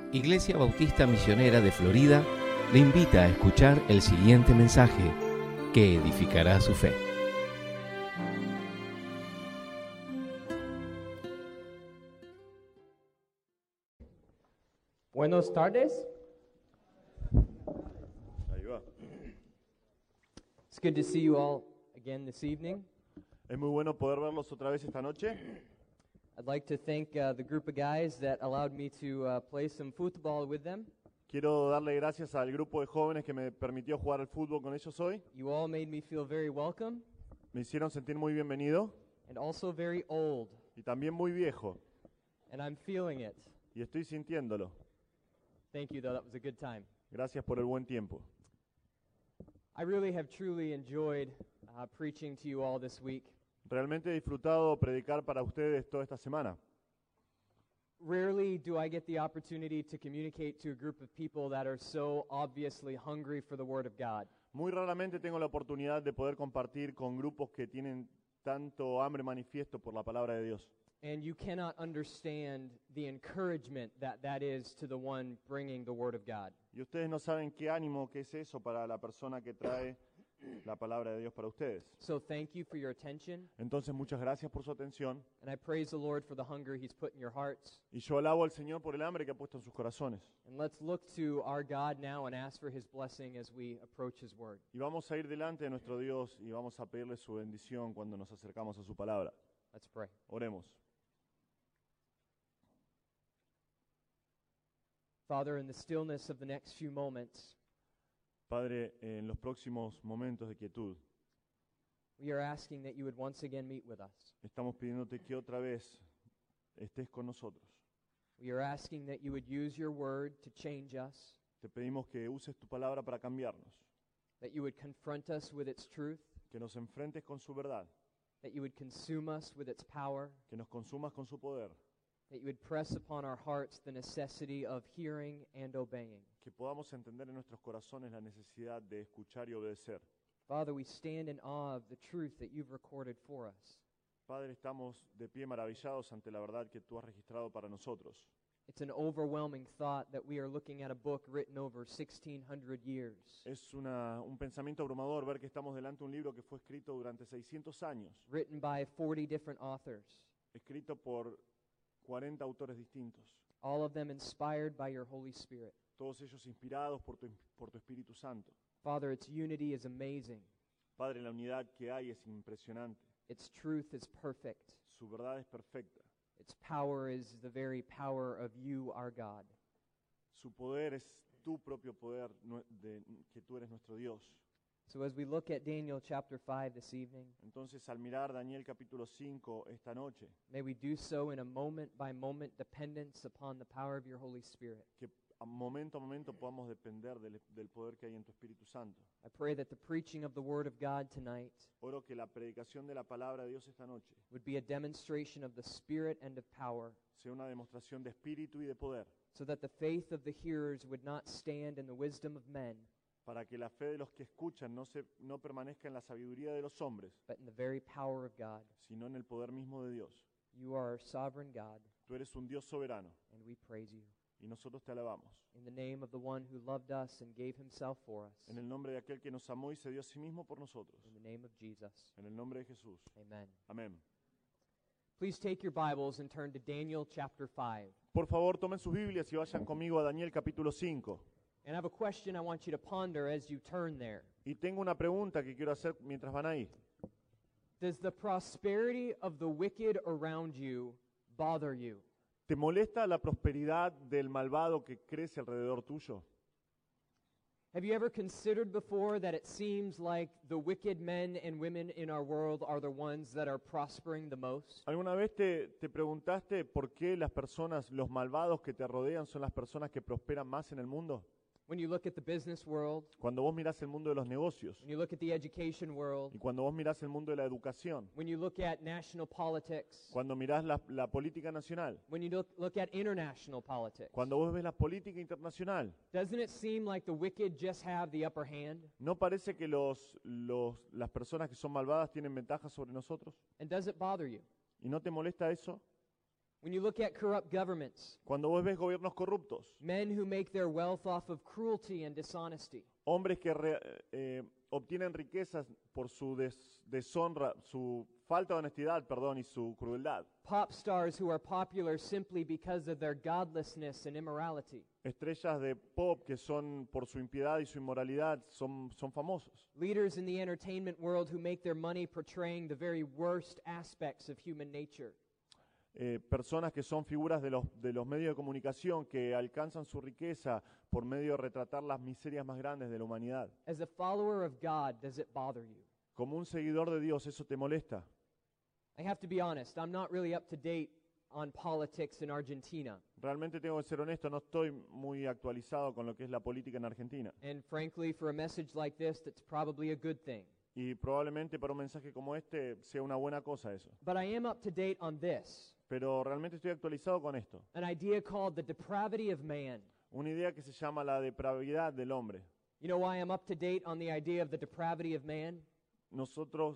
Iglesia Bautista Misionera de Florida le invita a escuchar el siguiente mensaje que edificará su fe. Buenas tardes. Ahí va. It's good to see you all again this evening. Es muy bueno poder verlos otra vez esta noche. I'd like to thank the group of guys that allowed me to play some football with them. Quiero darle gracias al grupo de jóvenes que me permitió jugar al fútbol con ellos hoy. You all made me feel very welcome Me hicieron sentir muy bienvenido and also very old, y también muy viejo. and I'm feeling it. Y estoy sintiéndolo. Thank you, though. That was a good time. Gracias por el buen tiempo. I really have truly enjoyed preaching to you all this week. Realmente he disfrutado predicar para ustedes toda esta semana. Rarely do I get the opportunity to communicate to a group of people that are so obviously hungry for the Word of God. Muy raramente tengo la oportunidad de poder compartir con grupos que tienen tanto hambre manifiesto por la palabra de Dios. And you cannot understand the encouragement that that is to the one bringing the Word of God. Y ustedes no saben qué ánimo que es eso para la persona que trae la palabra de Dios para ustedes. So thank you for your attention, Entonces, muchas gracias por su atención. and I praise the Lord for the hunger He's put in your hearts. Y yo alabo al Señor por el hambre que ha puesto en sus corazones. And let's look to our God now and ask for His blessing as we approach His Word. Y vamos a ir delante de nuestro Dios y vamos a pedirle su bendición cuando nos acercamos a su palabra. Let's pray. Oremos. Father, in the stillness of the next few moments, Padre, en los próximos momentos de quietud, we are asking that you would once again meet with us. estamos pidiéndote que otra vez estés con nosotros. We are asking that you would use your Word to change us, Te pedimos que uses tu palabra para cambiarnos, that you would confront us with its truth, que nos enfrentes con su verdad, that you would consume us with its power, que nos consumas con su poder, that you would press upon our hearts the necessity of hearing and obeying. que podamos entender en nuestros corazones la necesidad de escuchar y obedecer. Father, we stand in awe of the truth that you've recorded for us. Padre, estamos de pie maravillados ante la verdad que tú has registrado para nosotros. It's an overwhelming thought that we are looking at a book written over 1,600 years, Es un pensamiento abrumador ver que estamos delante de un libro que fue escrito durante 600 años, written by 40 different authors, escrito por 40 autores distintos, all of them inspired by your Holy Spirit. todos ellos inspirados por tu Espíritu Santo. Father, its unity is amazing. Padre, la unidad que hay es impresionante, Its truth is perfect. su verdad es perfecta, Its power is the very power of you, our God. su poder es tu propio poder, que tú eres nuestro Dios. So as we look at Daniel chapter 5 this evening, Entonces, al mirar Daniel capítulo 5 esta noche, may we do so in a moment-by-moment dependence upon the power of your Holy Spirit. que a momento podamos depender del poder que hay en tu Espíritu Santo. I pray that the preaching of the Word of God tonight Oro que la predicación de la palabra de Dios esta noche would be a demonstration of the Spirit and of power, sea una demostración de espíritu y de poder, so that the faith of the hearers would not stand in the wisdom of men, para que la fe de los que escuchan no permanezca en la sabiduría de los hombres, but in the very power of God. sino en el poder mismo de Dios. You are our sovereign God, Tú eres un Dios soberano and we praise you. y nosotros te alabamos. In the name of the one who loved us and gave himself for us. En el nombre de aquel que nos amó y se dio a sí mismo por nosotros. In the name of Jesus. En el nombre de Jesús. Amen. Amén. Please take your Bibles and turn to Daniel chapter 5. Por favor, tomen sus Biblias y vayan conmigo a Daniel capítulo 5. And I have a question I want you to ponder as you turn there. Y tengo una pregunta que quiero hacer mientras van ahí. Does the prosperity of the wicked around you bother you? ¿Te molesta la prosperidad del malvado que crece alrededor tuyo? Have you ever considered before that it seems like the wicked men and women in our world are the ones that are prospering the most? ¿Alguna vez te preguntaste por qué las personas, los malvados que te rodean son las personas que prosperan más en el mundo? When you look at the business world, Cuando vos mirás el mundo de los negocios when you look at the education world, y cuando vos mirás el mundo de la educación, when you look at national politics, cuando mirás la política nacional, when you look at international politics, cuando vos ves la política internacional, doesn't it seem like the wicked just have the upper hand? ¿no parece que las personas que son malvadas tienen ventajas sobre nosotros? And does it bother you? ¿Y no te molesta eso? When you look at corrupt governments, Cuando vos ves gobiernos corruptos, men who make their wealth off of cruelty and dishonesty, hombres que obtienen riquezas por su deshonra, su falta de honestidad, perdón, y su crueldad. pop stars who are popular simply because of their godlessness and immorality, Estrellas de pop que son por su impiedad y su inmoralidad son famosos. leaders in the entertainment world who make their money portraying the very worst aspects of human nature. Personas que son figuras de los medios de comunicación que alcanzan su riqueza por medio de retratar las miserias más grandes de la humanidad. As a follower of God, does it bother you? Como un seguidor de Dios, ¿eso te molesta? I have to be honest, I'm not really up to date on politics in Argentina. Realmente tengo que ser honesto, no estoy muy actualizado con lo que es la política en Argentina. And frankly, for a message like this, that's probably a good thing. Y probablemente para un mensaje como este sea una buena cosa eso. But I am up to date on this, Pero realmente estoy actualizado con esto. an idea called the depravity of man. Una idea que se llama la depravidad del hombre. You know why I'm up to date on the idea of the depravity of man? Nosotros,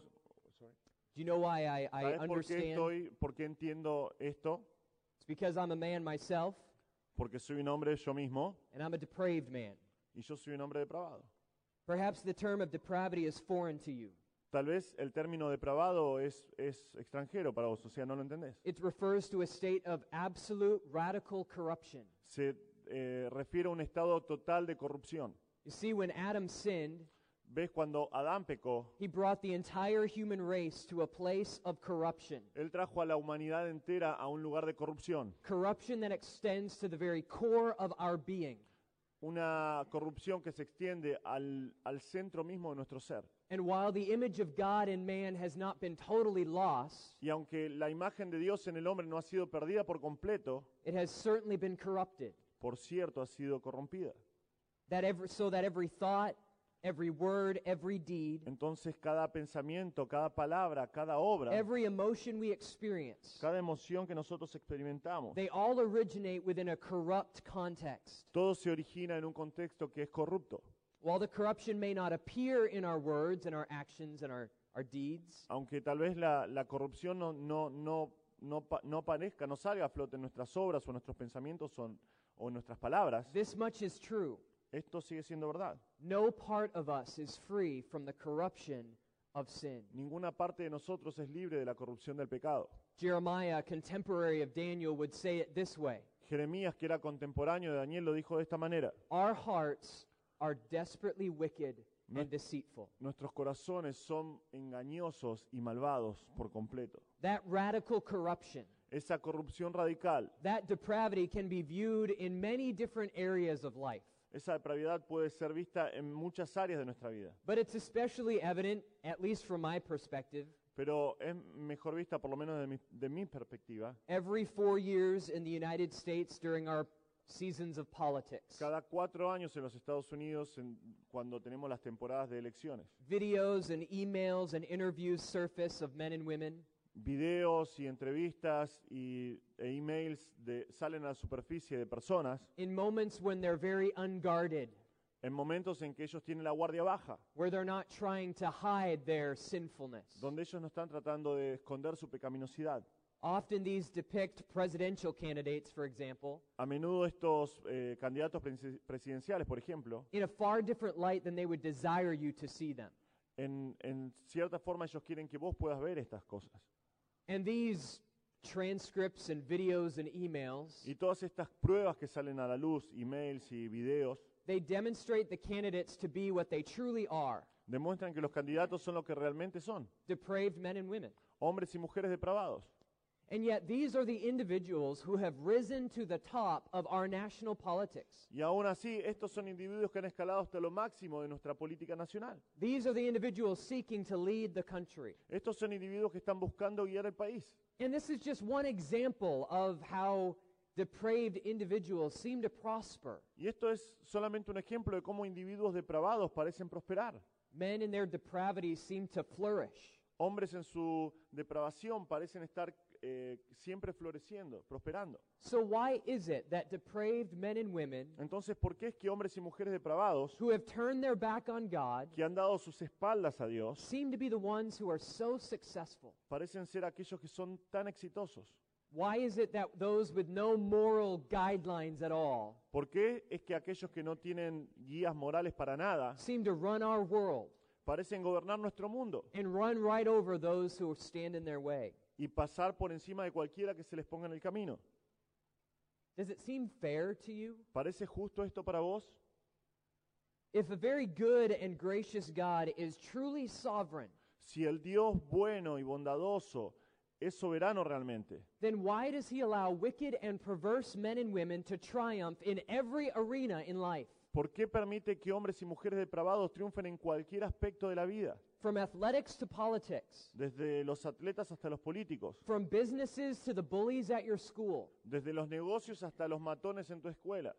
Do you know why I ¿sabes understand? por qué entiendo esto? It's because I'm a man myself, Porque soy un hombre yo mismo and I'm a depraved man. y yo soy un hombre depravado. Perhaps the term of depravity is foreign to you. Tal vez el término depravado es extranjero para vos, o sea, no lo entendés. It refers to a state of absolute radical corruption. Se refiere a un estado total de corrupción. You see, when Adam sinned, ¿Ves? Cuando Adán pecó, he brought the entire human race to a place of corruption. él trajo a la humanidad entera a un lugar de corrupción. Corruption that extends to the very core of our being. Una corrupción que se extiende al centro mismo de nuestro ser. And while the image of God in man has not been totally lost, Y aunque la imagen de Dios en el hombre no ha sido perdida por completo, it has certainly been corrupted. por cierto, ha sido corrompida. So that every thought, every word, every deed, Entonces cada pensamiento, cada palabra, cada obra, every emotion we experience, cada emoción que nosotros experimentamos, they all originate within a corrupt context. todo se origina en un contexto que es corrupto. While the corruption may not appear in our words and our actions and our deeds, Aunque tal vez la corrupción no aparezca, no salga a flote en nuestras obras o en nuestros pensamientos o en nuestras palabras, this much is true. esto sigue siendo verdad. No part of us is free from the corruption of sin. Ninguna parte de nosotros es libre de la corrupción del pecado. Jeremiah, a contemporary of Daniel, would say it this way: Jeremías, que era contemporáneo de Daniel, lo dijo de esta manera: our hearts are desperately wicked and deceitful. nuestros corazones son engañosos y malvados por completo. That radical corruption, Esa corrupción radical, that depravity can be viewed in many different areas of life. esa depravidad puede ser vista en muchas áreas de nuestra vida, But it's especially evident, at least from my perspective, pero es mejor vista, por lo menos de mi perspectiva, every 4 years in the United States during our seasons of politics. cada 4 años en los Estados Unidos, cuando tenemos las temporadas de elecciones. Videos and emails and interviews surface of men and women Videos y entrevistas e emails salen a la superficie de personas in moments when they're very unguarded, en momentos en que ellos tienen la guardia baja, where they're not trying to hide their sinfulness. donde ellos no están tratando de esconder su pecaminosidad. Often these depict presidential candidates, for example, A menudo estos candidatos presidenciales, por ejemplo, in a far different light than they would desire you to see them. en cierta forma ellos quieren que vos puedas ver estas cosas. And these transcripts and videos and emails, Y todas estas pruebas que salen a la luz, emails y videos, they demonstrate the candidates to be what they truly are: demuestran que los candidatos son lo que realmente son, depraved men and women. hombres y mujeres depravados. And yet these are the individuals who have risen to the top of our national politics. Y aún así, estos son individuos que han escalado hasta lo máximo de nuestra política nacional. These are the individuals seeking to lead the country. Estos son individuos que están buscando guiar el país. And this is just one example of how depraved individuals seem to prosper. Y esto es solamente un ejemplo de cómo individuos depravados parecen prosperar. Men in their depravity seem to flourish. Hombres en su depravación parecen estar siempre floreciendo, prosperando. So why is it that depraved men and women Entonces, ¿por qué es que hombres y mujeres depravados who have turned their back on God que han dado sus espaldas a Dios seem to be the ones who are so successful? parecen ser aquellos que son tan exitosos? Why is it that those with no moral guidelines at all ¿Por qué es que aquellos que no tienen guías morales para nada seem to run our world parecen gobernar nuestro mundo and run right over those who stand in their way? y pasar por encima de cualquiera que se les ponga en el camino? Does it seem fair to you? ¿Parece justo esto para vos? If a very good and gracious God is truly sovereign, Si el Dios bueno y bondadoso es soberano realmente, then why does he allow wicked and perverse men and women to triumph in every arena in life? ¿por qué permite que hombres y mujeres depravados triunfen en cualquier aspecto de la vida? From athletics to politics, Desde los atletas hasta los políticos, from businesses to the bullies at your school. desde los negocios hasta los matones en tu escuela.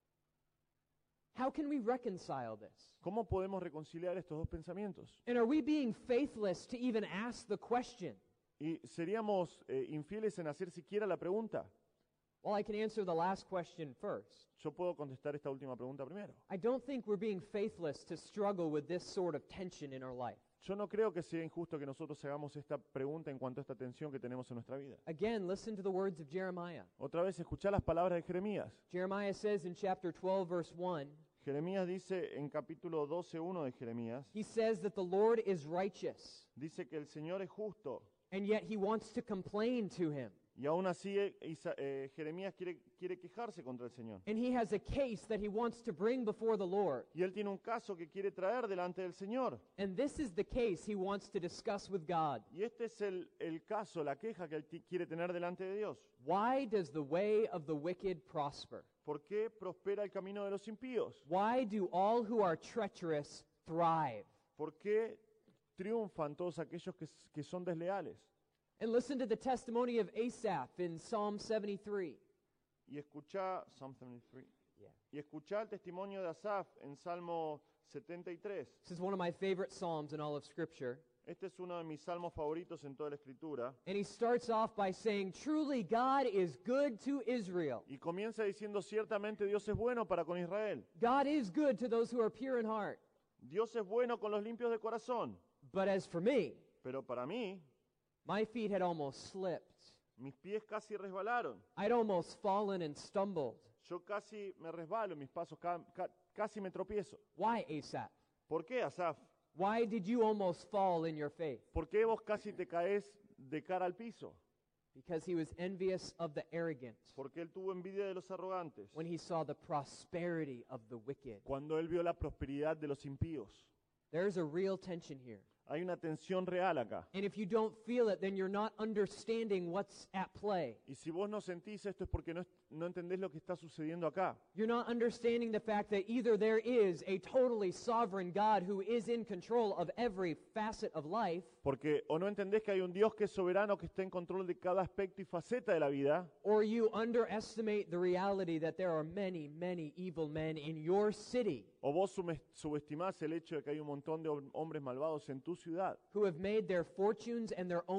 How can we reconcile this? ¿Cómo podemos reconciliar estos dos pensamientos? And are we being faithless to even ask the question? ¿Y seríamos infieles en hacer siquiera la pregunta? Well, I can answer the last question first. Yo puedo contestar esta última pregunta primero. I don't think we're being faithless to struggle with this sort of tension in our life. Yo no creo que sea injusto que nosotros hagamos esta pregunta en cuanto a esta tensión que tenemos en nuestra vida. Again, listen to the words of Jeremiah. Otra vez, escuchá las palabras de Jeremías. Jeremiah says in chapter 12, verse 1, Jeremías dice en capítulo 12:1 de Jeremías, he says that the Lord is righteous, dice que el Señor es justo. and yet he wants to complain to him. Y aún así Jeremías quiere quejarse contra el Señor. And he has a case that he wants to bring before the Lord. Y él tiene un caso que quiere traer delante del Señor. And this is the case he wants to discuss with God. Y este es el caso, la queja que él quiere tener delante de Dios. Why does the way of the wicked prosper? ¿Por qué prospera el camino de los impíos? Why do all who are treacherous thrive? ¿Por qué triunfan todos aquellos que son desleales? And listen to the testimony of Asaph in Psalm 73. Y escuchá, Psalm 73. Yeah. Y escuchá el testimonio de Asaf en Salmo 73. This is one of my favorite psalms in all of Scripture. Este es uno de mis salmos favoritos en toda la Escritura. And he starts off by saying, truly God is good to Israel. Y comienza diciendo, ciertamente Dios es bueno para con Israel. God is good to those who are pure in heart. Dios es bueno con los limpios de corazón. But as for me, Pero para mí, my feet had almost slipped. mis pies casi resbalaron. I'd almost fallen and stumbled. Yo casi me resbalo, mis pasos casi me tropiezo. Why, Asaph? ¿Por qué, Asaf? Why did you almost fall in your faith? ¿Por qué vos casi te caes de cara al piso? Because he was envious of the arrogant Porque él tuvo envidia de los arrogantes. when he saw the prosperity of the wicked. Cuando él vio la prosperidad de los impíos. There's a real tension here. Hay una tensión real acá. And if you don't feel it, then you're not understanding what's at play. Y si vos no sentís esto es porque no entendés lo que está sucediendo acá. You're not understanding the fact that either there is a totally sovereign God who is in control of every facet of life, Porque o no entendés que hay un Dios que es soberano, que está en control de cada aspecto y faceta de la vida, or you underestimate the reality that there are many, many evil men in your city o vos subestimás el hecho de que hay un montón de hombres malvados en tu ciudad who have made their fortunes and their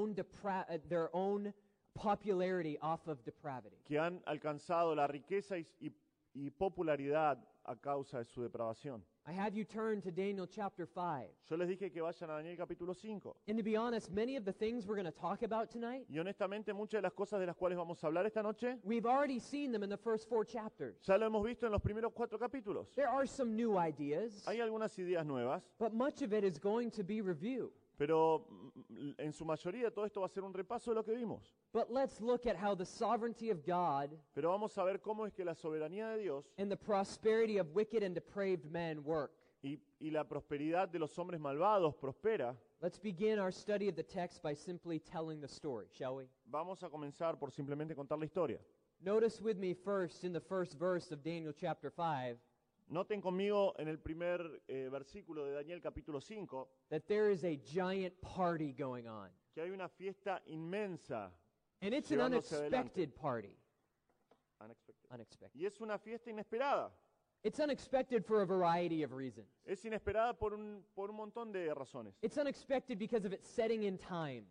own popularity off of depravity. que han alcanzado la riqueza y popularidad a causa de su depravación. I have you turn to Daniel chapter 5. Yo les dije que vayan a Daniel capítulo 5. And to be honest, many of the things we're going to talk about tonight, Y honestamente muchas de las cosas de las cuales vamos a hablar esta noche, we've already seen them in the first 4 chapters. ya lo hemos visto en los primeros 4 capítulos. There are some new ideas, Hay algunas ideas nuevas, but much of it is going to be review. pero en su mayoría todo esto va a ser un repaso de lo que vimos. But let's look at how the sovereignty of God Pero vamos a ver cómo es que la soberanía de Dios and the prosperity of wicked and depraved men work. y la prosperidad de los hombres malvados prospera. Let's begin our study of the text by simply telling the story, shall we? Vamos a comenzar por simplemente contar la historia. Notice with me first in the first verse of Daniel chapter 5 Noten conmigo en el primer versículo de Daniel capítulo 5 that there is a giant party going on. que hay una fiesta inmensa. And it's an Llevándose adelante. unexpected party. Unexpected. Y es una fiesta inesperada. It's unexpected for a variety of reasons. Es inesperada por un montón de razones. It's unexpected because of its setting in time.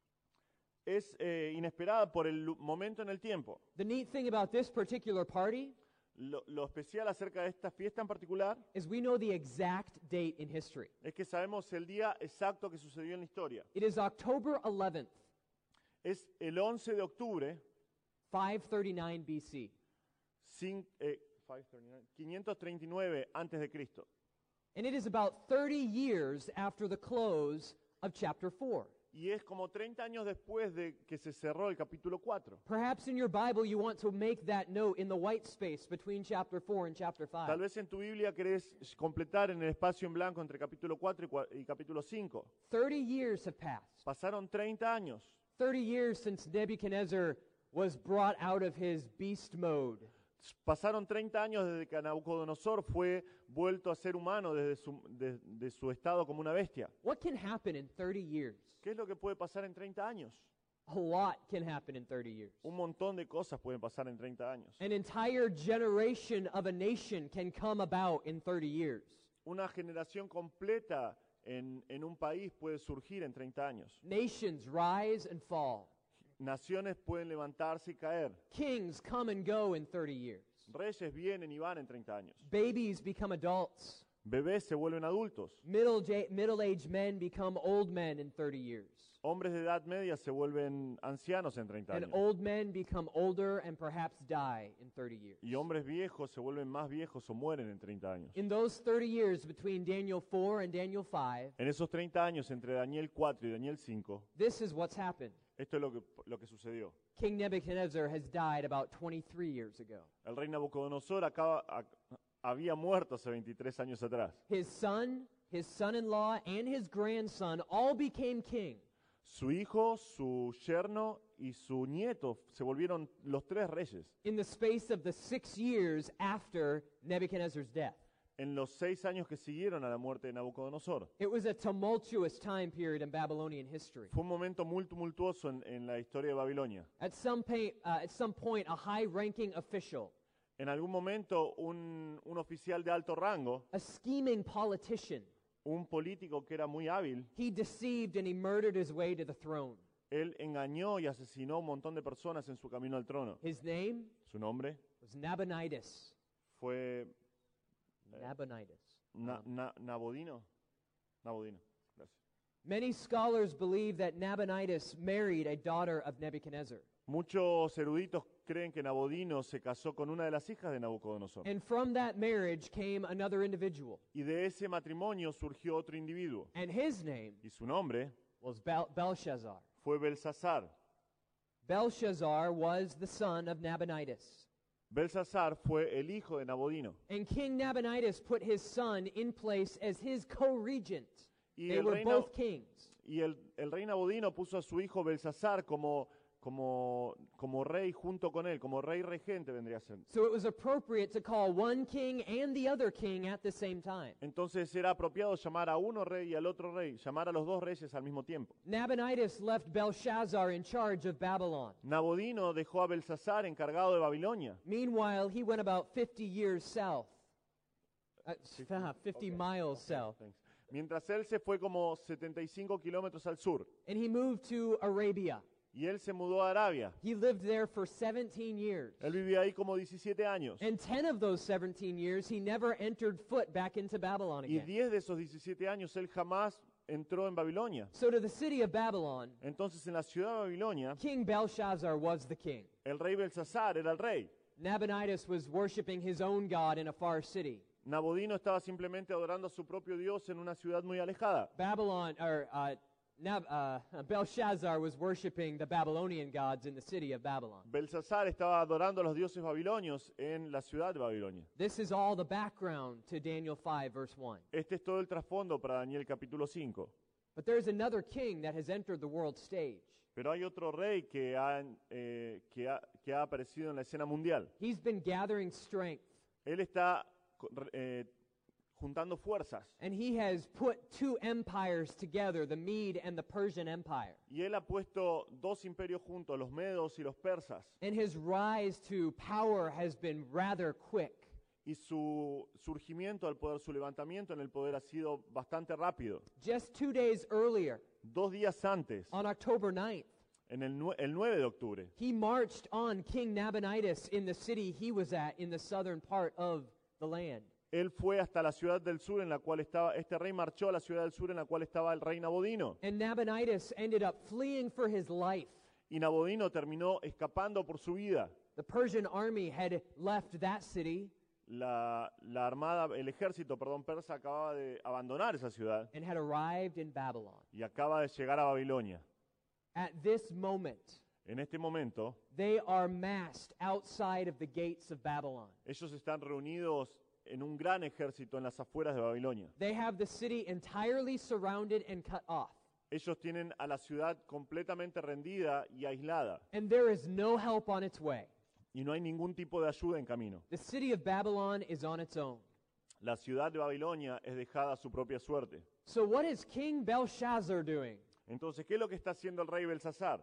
Es inesperada por el momento en el tiempo. The neat thing about this particular party Lo especial acerca de esta fiesta en particular is we know the exact date in history. es que sabemos el día exacto que sucedió en la historia. It is October 11th, Es el 11 de octubre 539 BC. 539 antes de Cristo. And it is about 30 years after the close of chapter 4. Y es como 30 años después de que se cerró el capítulo 4. Perhaps in your Bible you want to make that note in the white space between chapter 4 and chapter 5. Tal vez en tu Biblia querés completar en el espacio en blanco entre capítulo 4 y capítulo 5. 30 years have passed. Pasaron 30 años. 30 years since Nebuchadnezzar was brought out of his beast mode. Pasaron 30 años desde que Nabucodonosor fue vuelto a ser humano de su estado como una bestia. What can happen in 30 years? ¿Qué es lo que puede pasar en 30 años? A lot can happen in 30 years. Un montón de cosas pueden pasar en 30 años. An entire generation of a nation can come about in 30 years. Una generación completa en un país puede surgir en 30 años. Nations rise and fall. Naciones pueden levantarse y caer. Kings come and go in 30 years. Reyes vienen y van en 30 años. Babies become adults. Bebés se vuelven adultos. Middle-aged men become old men in 30 years. Hombres de edad media se vuelven ancianos en 30 And años. old men become older and perhaps die in 30 years. Y hombres viejos se vuelven más viejos o mueren en 30 años. In those 30 years between Daniel 4 and Daniel 5, En esos 30 años entre Daniel 4 y Daniel 5, this is what's happened. esto es lo que sucedió. King Nebuchadnezzar has died about 23 years ago. El rey Nabucodonosor había muerto hace 23 años atrás. His son-in-law, and his grandson all became king. Su hijo, su yerno y su nieto se volvieron los tres reyes In the space of the 6 years after Nebuchadnezzar's death. en los 6 años que siguieron a la muerte de Nabucodonosor. It was a tumultuous time period in Babylonian history. Fue un momento muy tumultuoso en la historia de Babilonia. At some point, a high-ranking official, En algún momento un oficial de alto rango, a scheming politician, un político que era muy hábil, he deceived and he murdered his way to the throne. él engañó y asesinó a un montón de personas en su camino al trono. His name Su nombre was Nabonidus. fue Nabonidus. Nabodino. Nabodino, gracias. Many scholars believe that Nabonidus married a daughter of Nebuchadnezzar. Muchos eruditos creen que Nabodino se casó con una de las hijas de Nabucodonosor. And from that marriage came another individual. Y de ese matrimonio surgió otro individuo. And his name Y su nombre was Belshazzar. fue Belsasar. Belshazzar was the son of Nabonidus. Belsasar fue el hijo de Nabodino. And King Nabonidus put his son in place as his co-regent. Y They el were rey, both kings. el rey Nabodino puso a su hijo Belsasar como rey junto con él, como rey regente vendría a ser. So it was appropriate to call one king and the other king at the same time. Entonces era apropiado llamar a uno rey y al otro rey, llamar a los dos reyes al mismo tiempo. Nabonidus left Belshazzar in charge of Babylon. Nabodino dejó a Belsasar encargado de Babilonia. Meanwhile, he went about 50 years south. 50 miles south. Thanks. Mientras él se fue como 75 kilómetros al sur. And he moved to Arabia. Y él se mudó a Arabia. He lived there for 17 years. Él vivía ahí como 17 años. And 10 of those 17 years, he never entered foot back into Babylon Y again. 10 de esos 17 años él jamás entró en Babilonia. So to the city of Babylon, Entonces en la ciudad de Babilonia, King Belshazzar was the king. el rey Belsasar era el rey. Nabonidus was worshiping his own god in a far city. Nabodino estaba simplemente adorando a su propio Dios en una ciudad muy alejada. Belshazzar was worshiping the Babylonian gods in the city of Babylon. Belsasar estaba adorando a los dioses babilonios en la ciudad de Babilonia. This is all the background to Daniel 5, verse 1. Este es todo el trasfondo para Daniel capítulo 5. But there's another king that has entered the world stage. Pero hay otro rey que ha aparecido en la escena mundial. He's been gathering strength, Él está juntando fuerzas. and he has put two empires together, the Mede and the Persian Empire. Y él ha puesto dos imperios juntos, los medos y los persas. And his rise to power has been rather quick. Y su surgimiento al poder, su levantamiento en el poder ha sido bastante rápido. Just 2 days earlier, 2 días antes, on October 9th, en el 9 de octubre, he marched on King Nabonidus in the city he was at in the southern part of the land. él fue hasta la ciudad del sur en la cual estaba, este rey marchó a la ciudad del sur en la cual estaba el rey Nabodino. And Nabonidus ended up fleeing for his life. y Nabonidus terminó escapando por su vida. The Persian army had left that city El ejército, persa acababa de abandonar esa ciudad and had arrived in Babylon. y acaba de llegar a Babilonia. At this moment, En este momento, they are massed outside of the gates of Babylon. ellos están reunidos en un gran ejército en las afueras de Babilonia. They have the city entirely surrounded and cut off. Ellos tienen a la ciudad completamente rendida y aislada, And there is no help on its way. y no hay ningún tipo de ayuda en camino. The city of Babylon is on its own. La ciudad de Babilonia es dejada a su propia suerte. So what is King Belshazzar doing? Entonces, ¿qué es lo que está haciendo el rey Belsasar?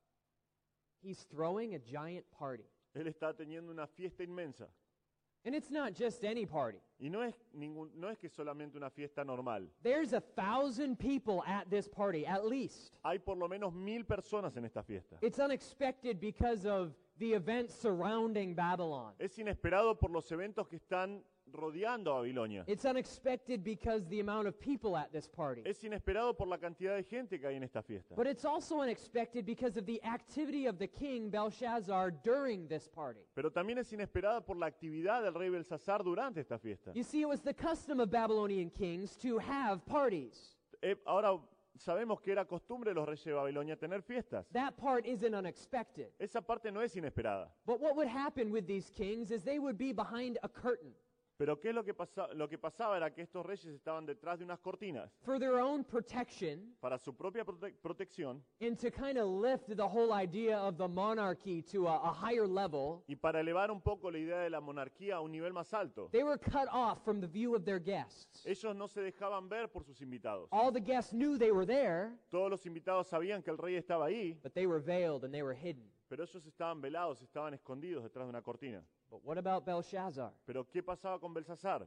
He's throwing a giant party. Él está teniendo una fiesta inmensa. And it's not just any party. Y no es que solamente una fiesta normal. There's 1,000 people at this party, at least. Hay por lo menos 1000 personas en esta fiesta. It's unexpected because of the events surrounding Babylon. Es inesperado por los eventos que están rodeando a Babilonia. It's unexpected because the amount of people at this party. Es inesperado por la cantidad de gente que hay en esta fiesta. But it's also unexpected because of the activity of the king Belshazzar during this party. Pero también es inesperada por la actividad del rey Belsasar durante esta fiesta. You see, it was the custom of Babylonian kings to have parties. Ahora sabemos que era costumbre de los reyes de Babilonia tener fiestas. That part isn't unexpected. Esa parte no es inesperada. But what would happen with these kings is they would be behind a curtain. Pero ¿qué es lo que pasaba? Era que estos reyes estaban detrás de unas cortinas For their own protection para su propia protección and to kind of lift the whole idea of the monarchy to a higher level, y para elevar un poco la idea de la monarquía a un nivel más alto. they were cut off from the view of their guests. Ellos no se dejaban ver por sus invitados. All the guests knew they were there, Todos los invitados sabían que el rey estaba ahí, but they were veiled and they were hidden. pero ellos estaban velados, estaban escondidos detrás de una cortina. But what about Belshazzar? Pero ¿qué pasaba con Belsasar?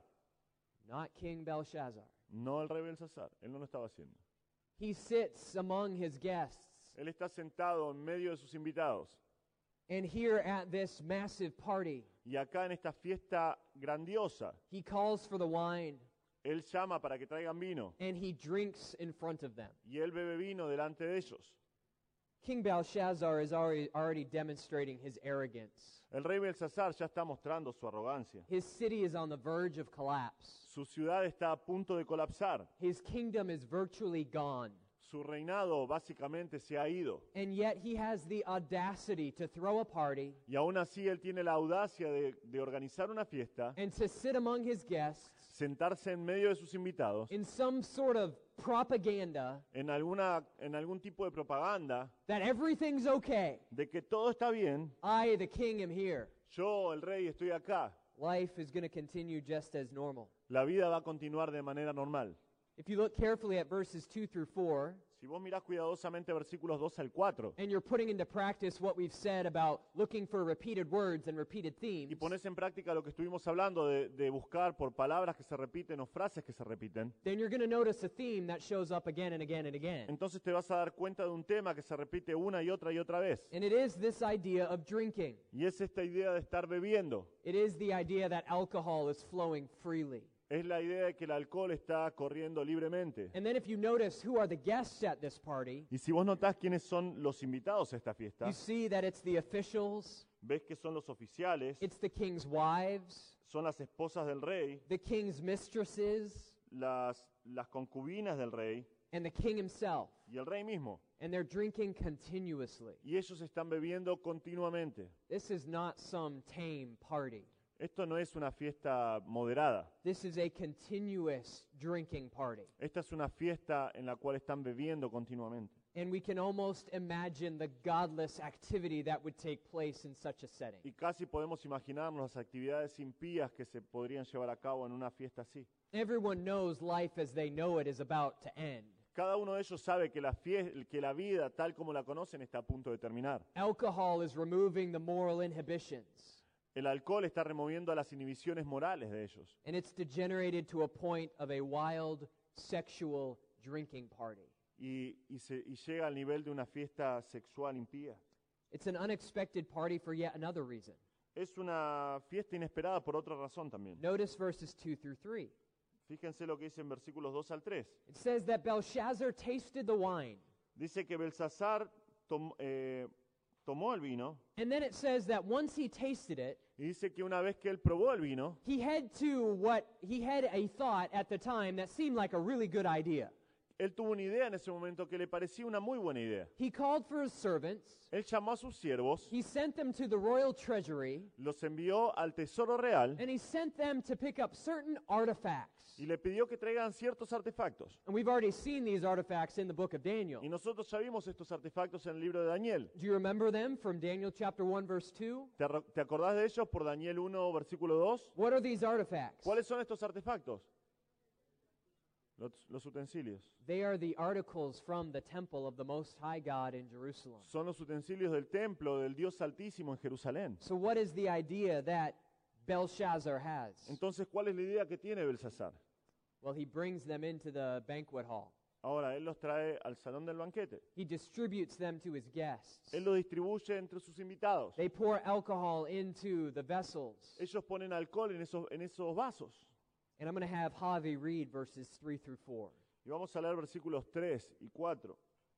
Not King Belshazzar. No el rey Belsasar, él no lo estaba haciendo. He sits among his guests, Él está sentado en medio de sus invitados. and here at this massive party, Y acá en esta fiesta grandiosa, he calls for the wine, él llama para que traigan vino. and he drinks in front of them. Y él bebe vino delante de ellos. King Belshazzar is already demonstrating his arrogance. El rey Belsasar ya está mostrando su arrogancia. His city is on the verge of collapse. Su ciudad está a punto de colapsar. His kingdom is virtually gone. Su reinado básicamente se ha ido. And yet he has the audacity to throw a party Y aún así él tiene la audacia de organizar una fiesta, and to sit among his guests sentarse en medio de sus invitados, in some sort of propaganda en algún tipo de propaganda that everything's okay. de que todo está bien. I, the king, am here. Yo, el rey, estoy acá. Life is going to continue just as normal. La vida va a continuar de manera normal. If you look carefully at verses 2 through 4, Si vos mirás cuidadosamente versículos 2 al 4 and you're putting into practice what we've said about looking for repeated words and repeated themes, y pones en práctica lo que estuvimos hablando de buscar por palabras que se repiten o frases que se repiten, then you're going to notice a theme that shows up again and again and again. entonces te vas a dar cuenta de un tema que se repite una y otra vez. And it is this idea of drinking. Y es esta idea de estar bebiendo. It is the idea that alcohol is flowing freely. Es la idea de que el alcohol está corriendo libremente. And then if you notice who are the guests at this party, Y si vos notás quiénes son los invitados a esta fiesta, you see that it's the officials, ves que son los oficiales, it's the king's wives, son las esposas del rey, the king's mistresses, las concubinas del rey and the king himself. y el rey mismo. And they're drinking continuously. Y ellos están bebiendo continuamente. This is not some tame party. Esto no es una fiesta moderada. This is a continuous drinking party. Esta es una fiesta en la cual están bebiendo continuamente. And we can almost imagine the godless activity that would take place in such a setting. Y casi podemos imaginarnos las actividades impías que se podrían llevar a cabo en una fiesta así. Everyone knows life as they know it is about to end. Cada uno de ellos sabe que la vida tal como la conocen está a punto de terminar. Alcohol is removing the moral inhibitions, El alcohol está removiendo las inhibiciones morales de ellos. and it's degenerated to a point of a wild sexual drinking party. Y llega al nivel de una fiesta sexual impía. It's an unexpected party for yet another reason. Es una fiesta inesperada por otra razón también. Notice verses 2 through 3. Fíjense lo que dice en versículos 2 al 3. It says that Belshazzar tasted the wine, Dice que Belsasar tomó el vino and then it says that once he tasted it, y dice que una vez que él probó el vino, he had a thought at the time that seemed like a really good idea. él tuvo una idea en ese momento que le parecía una muy buena idea. He called for his servants. Él llamó a sus siervos, He sent them to the royal treasury, los envió al tesoro real and he sent them to pick up certain artifacts. y le pidió que traigan ciertos artefactos. And we've already seen these artifacts in the book of Daniel. Y nosotros ya vimos estos artefactos en el libro de Daniel. Do you remember them from Daniel chapter 1 verse 2? ¿Te acordás de ellos por Daniel 1, versículo 2? What are these artifacts? ¿Cuáles son estos artefactos? Los utensilios. They are the articles from the temple of the Most High God in Jerusalem. Son los utensilios del templo del Dios Altísimo en Jerusalén. So what is the idea that Belshazzar has? Entonces, ¿cuál es la idea que tiene Belsasar? Well, he brings them into the banquet hall. Ahora, él los trae al salón del banquete. He distributes them to his guests. Él lo distribuye entre sus invitados. They pour alcohol into the vessels. Ellos ponen alcohol en esos vasos. And I'm going to have Javi read verses 3 through 4. Y vamos a leer versículos 3 y 4.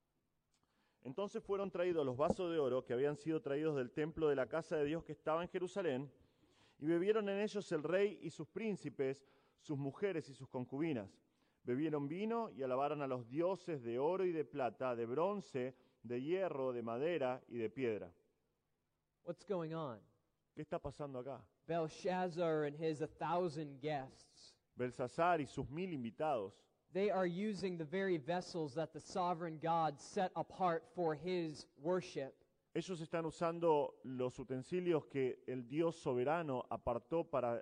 Entonces fueron traídos los vasos de oro que habían sido traídos del templo de la casa de Dios que estaba en Jerusalén, y bebieron en ellos el rey y sus príncipes, sus mujeres y sus concubinas. Bebieron vino y alabaron a los dioses de oro y de plata, de bronce, de hierro, de madera y de piedra. What's going on? ¿Qué está pasando acá? Belshazzar and his 1,000 guests, Belsasar y sus 1000 invitados, they are using the very vessels that the sovereign God set apart for his worship. ellos están usando los utensilios que el Dios soberano apartó para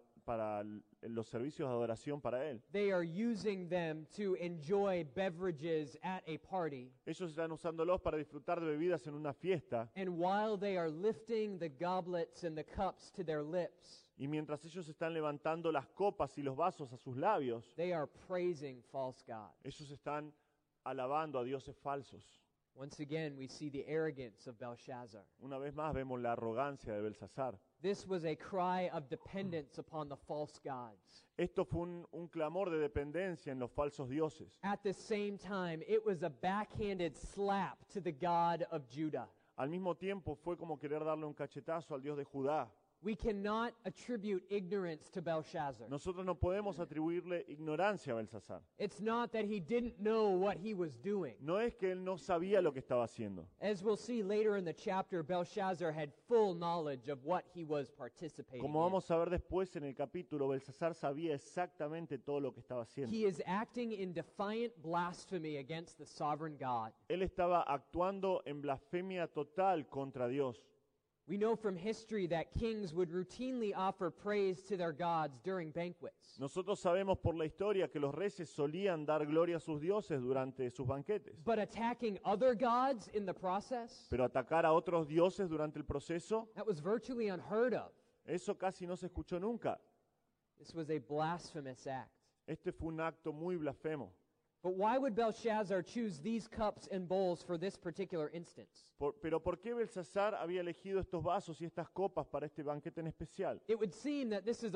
los servicios de adoración para Él. They are using them to enjoy beverages at a party. Ellos están usándolos para disfrutar de bebidas en una fiesta, And while they are lifting the goblets and the cups to their lips, y mientras ellos están levantando las copas y los vasos a sus labios, they are praising false gods. ellos están alabando a dioses falsos. Once again, we see the arrogance of Belshazzar. Una vez más vemos la arrogancia de Belsasar. This was a cry of dependence upon the false gods. Esto fue un clamor de dependencia en los falsos dioses. At the same time, it was a backhanded slap to the God of Judah. Al mismo tiempo fue como querer darle un cachetazo al Dios de Judá. We cannot attribute ignorance to Belshazzar. Nosotros no podemos atribuirle ignorancia a Belsasar. It's not that he didn't know what he was doing. No es que él no sabía lo que estaba haciendo. As we'll see later in the chapter, Belshazzar had full knowledge of what he was participating Como in. vamos a ver después en el capítulo, Belsasar sabía exactamente todo lo que estaba haciendo. He is acting in defiant blasphemy against the sovereign God. Él estaba actuando en blasfemia total contra Dios. We know from history that kings would routinely offer praise to their gods during banquets. Nosotros sabemos por la historia que los reyes solían dar gloria a sus dioses durante sus banquetes. But attacking other gods in the process, Pero atacar a otros dioses durante el proceso, that was virtually unheard of. eso casi no se escuchó nunca. This was a blasphemous act. Este fue un acto muy blasfemo. But why would Belshazzar choose these cups and bowls for this particular instance? Pero ¿por qué Belsasar había elegido estos vasos y estas copas para este banquete en especial? It would seem that this is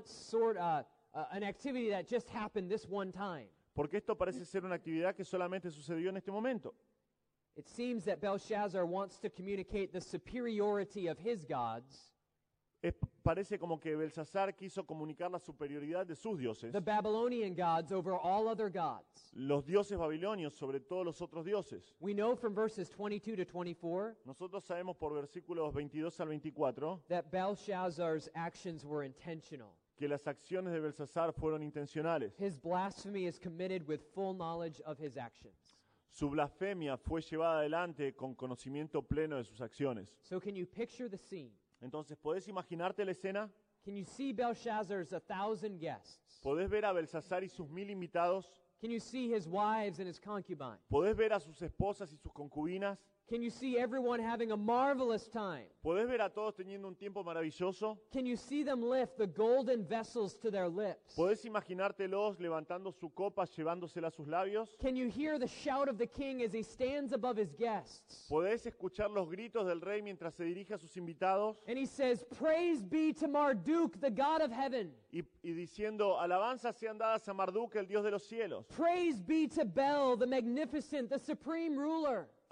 an activity that just happened this one time. Porque esto parece ser una actividad que solamente sucedió en este momento. It seems that Belshazzar wants to communicate the superiority of his gods, Parece como que Belsasar quiso comunicar la superioridad de sus dioses, the Babylonian gods, over all other gods. los dioses babilonios sobre todos los otros dioses. We know from verses 22 to 24 Nosotros sabemos por versículos 22 al 24 that Belshazzar's actions were intentional. que las acciones de Belsasar fueron intencionales. His blasphemy is committed with full knowledge of his actions. Su blasfemia fue llevada adelante con conocimiento pleno de sus acciones. So can you picture the scene? Entonces, ¿podés imaginarte la escena? Can you see Belshazzar's 1,000 guests? ¿Podés ver a Belsasar y sus 1000 invitados? Can you see his wives and his concubines? ¿Podés ver a sus esposas y sus concubinas? Can you see everyone having a marvelous time? ¿Podés ver a todos teniendo un tiempo maravilloso? Can you see them lift the golden vessels to their lips? ¿Podés imaginártelos levantando su copa, llevándosela a sus labios? Can you hear the shout of the king as he stands above his guests? ¿Podés escuchar los gritos del rey mientras se dirige a sus invitados? And he says, "Praise be to Marduk, the God of heaven. Y diciendo, alabanzas sean dadas a Marduk, el Dios de los cielos. Praise be to Bel, the magnificent, the supreme ruler."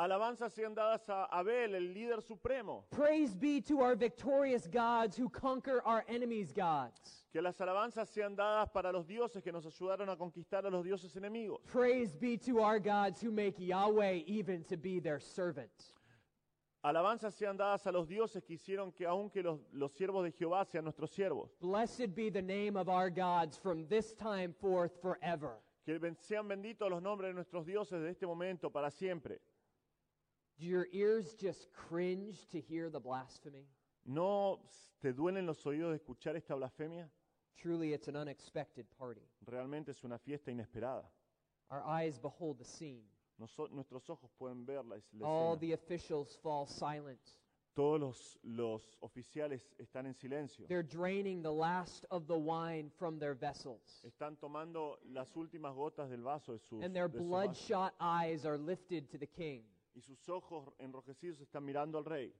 Alabanzas sean dadas a Abel, el líder supremo. Praise be to our victorious gods who conquer our enemies' gods. Que las alabanzas sean dadas para los dioses que nos ayudaron a conquistar a los dioses enemigos. Praise be to our gods who make Yahweh even to be their servant. Alabanzas sean dadas a los dioses que hicieron que aunque los siervos de Jehová sean nuestros siervos. Blessed be the name of our gods from this time forth forever. Que sean benditos los nombres de nuestros dioses de este momento para siempre. Do your ears just cringe to hear the blasphemy? ¿No te duelen los oídos de escuchar esta blasfemia? Truly, it's an unexpected party. Realmente es una fiesta inesperada. Our eyes behold the scene. Nuestros ojos pueden ver la All escena. the officials fall silent. Todos los oficiales están en silencio. They're draining the last of the wine from their vessels. Están tomando las últimas gotas del vaso de sus And their vasos. bloodshot eyes are lifted to the king. Y sus ojos enrojecidos están mirando al rey.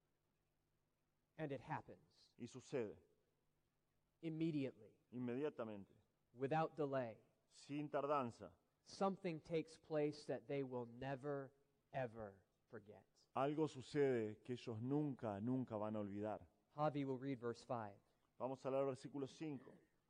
And it happens Y sucede immediately, inmediatamente, without delay. sin tardanza. Something takes place that they will never, ever forget. Algo sucede que ellos nunca, nunca van a olvidar. Javi will read verse 5. Vamos a leer versículo 5.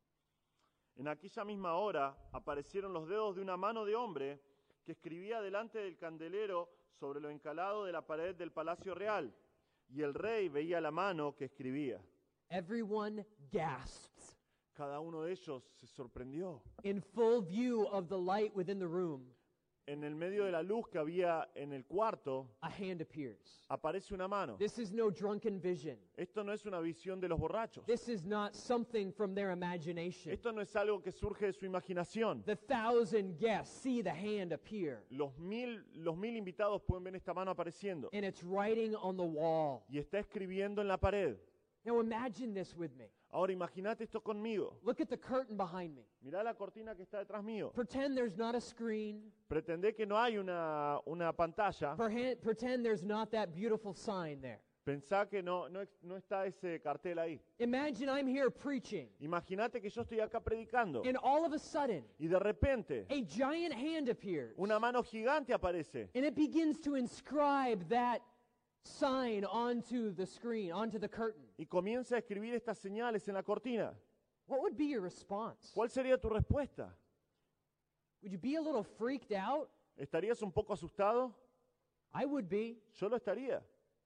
En aquella misma hora aparecieron los dedos de una mano de hombre que escribía delante del candelero sobre lo encalado de la pared del palacio real. Y el rey veía la mano que escribía. Everyone gasps Cada uno de ellos se sorprendió. in full view of the light within the room. En el medio de la luz que había en el cuarto, A hand appears. aparece una mano. This is no drunken vision. Esto no es una visión de los borrachos. This is not something from their imagination. Esto no es algo que surge de su imaginación. The 1,000 guests see the hand appear, Los mil invitados pueden ver esta mano apareciendo. and it's writing on the wall. Y está escribiendo en la pared. Now imagine this with me. Ahora imagínate esto conmigo. Look at the curtain behind me. Mirá la cortina que está detrás mío. Pretend there's not a screen. Pretendé que no hay una pantalla. Pretend there's not that beautiful sign there. Pensá que no está ese cartel ahí. Imagine I'm here preaching, Imagínate que yo estoy acá predicando. and all of a sudden, Y de repente a giant hand appears, una mano gigante aparece. and it begins to inscribe that sign onto the screen, onto the curtain. Y comienza a escribir estas señales en la cortina. What would be your response? ¿Cuál sería tu respuesta? Would you be a little freaked out? ¿Estarías un poco asustado? I would be. Yo lo estaría.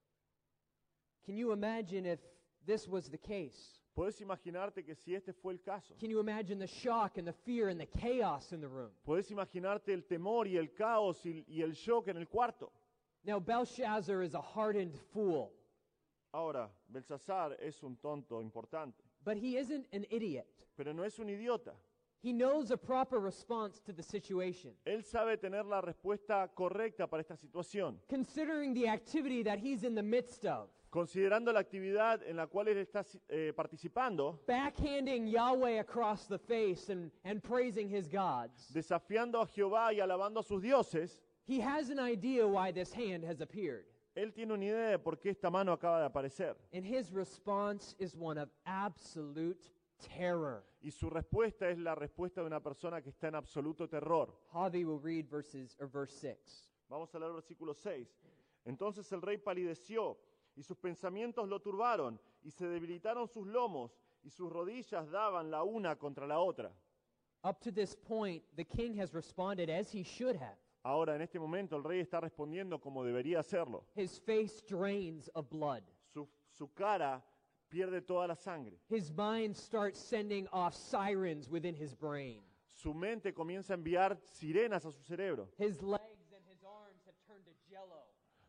Can you imagine if this was the case? Puedes imaginarte que si este fue el caso. Can you imagine the shock and the fear and the chaos in the room? Puedes imaginarte el temor y el caos y el shock en el cuarto. Now, Belshazzar is a hardened fool, Ahora, Belsasar es un tonto importante, but he isn't an idiot. pero no es un idiota. He knows a proper response to the situation. Él sabe tener la respuesta correcta para esta situación, Considering the activity that he's in the midst of, considerando la actividad en la cual él está participando, backhanding Yahweh across the face and praising his gods, desafiando a Jehová y alabando a sus dioses. he has an idea why this hand has appeared. Él tiene una idea de por qué esta mano acaba de aparecer. And his response is one of absolute terror. Y su respuesta es la respuesta de una persona que está en absoluto terror. Javi will read verse 6. Vamos a leer versículo 6. Entonces el rey palideció y sus pensamientos lo turbaron y se debilitaron sus lomos y sus rodillas daban la una contra la otra. Up to this point, the king has responded as he should have. Ahora, en este momento, el rey está respondiendo como debería hacerlo. His face drains of blood. Su cara pierde toda la sangre. His mind starts sending off sirens within his brain. Su mente comienza a enviar sirenas a su cerebro. His legs and his arms have turned to jello.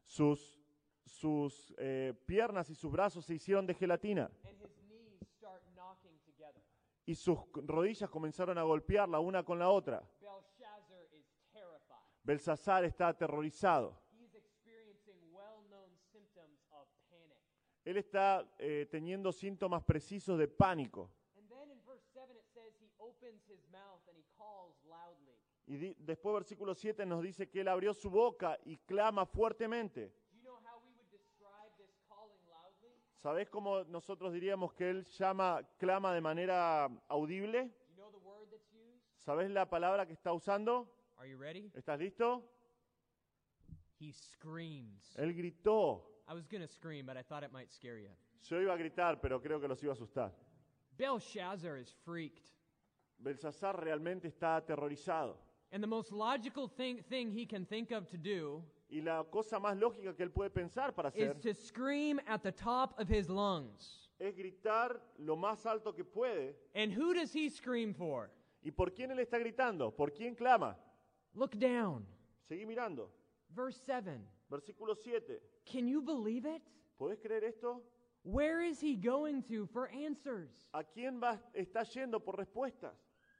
Sus piernas y sus brazos se hicieron de gelatina. And his knees start knocking together. Y sus rodillas comenzaron a golpear la una con la otra. Belshazzar is terrified. Belsasar está aterrorizado. He's experiencing well-known symptoms of panic. Él está teniendo síntomas precisos de pánico. And then in verse 7 it says he opens his mouth and he calls loudly. Y después versículo 7 nos dice que él abrió su boca y clama fuertemente. Do you know how we would describe this calling loudly? ¿Sabés cómo nosotros diríamos que él clama de manera audible? Do you know the word that's used? ¿Sabés la palabra que está usando? Are you ready? ¿Estás listo? He screams. Él gritó. I was going to scream, but I thought it might scare you. Yo iba a gritar, pero creo que los iba a asustar. Belshazzar is freaked. Belsasar realmente está aterrorizado. And the most logical thing he can think of to do Y la cosa más lógica que él puede pensar para is hacer to scream at the top of his lungs. es gritar lo más alto que puede. And who does he scream for? ¿Y por quién él está gritando? ¿Por quién clama? Look down. Seguí mirando. Verse 7. Versículo 7. Can you believe it? ¿Podés creer esto? Where is he going to for answers? ¿A quién está yendo por respuestas?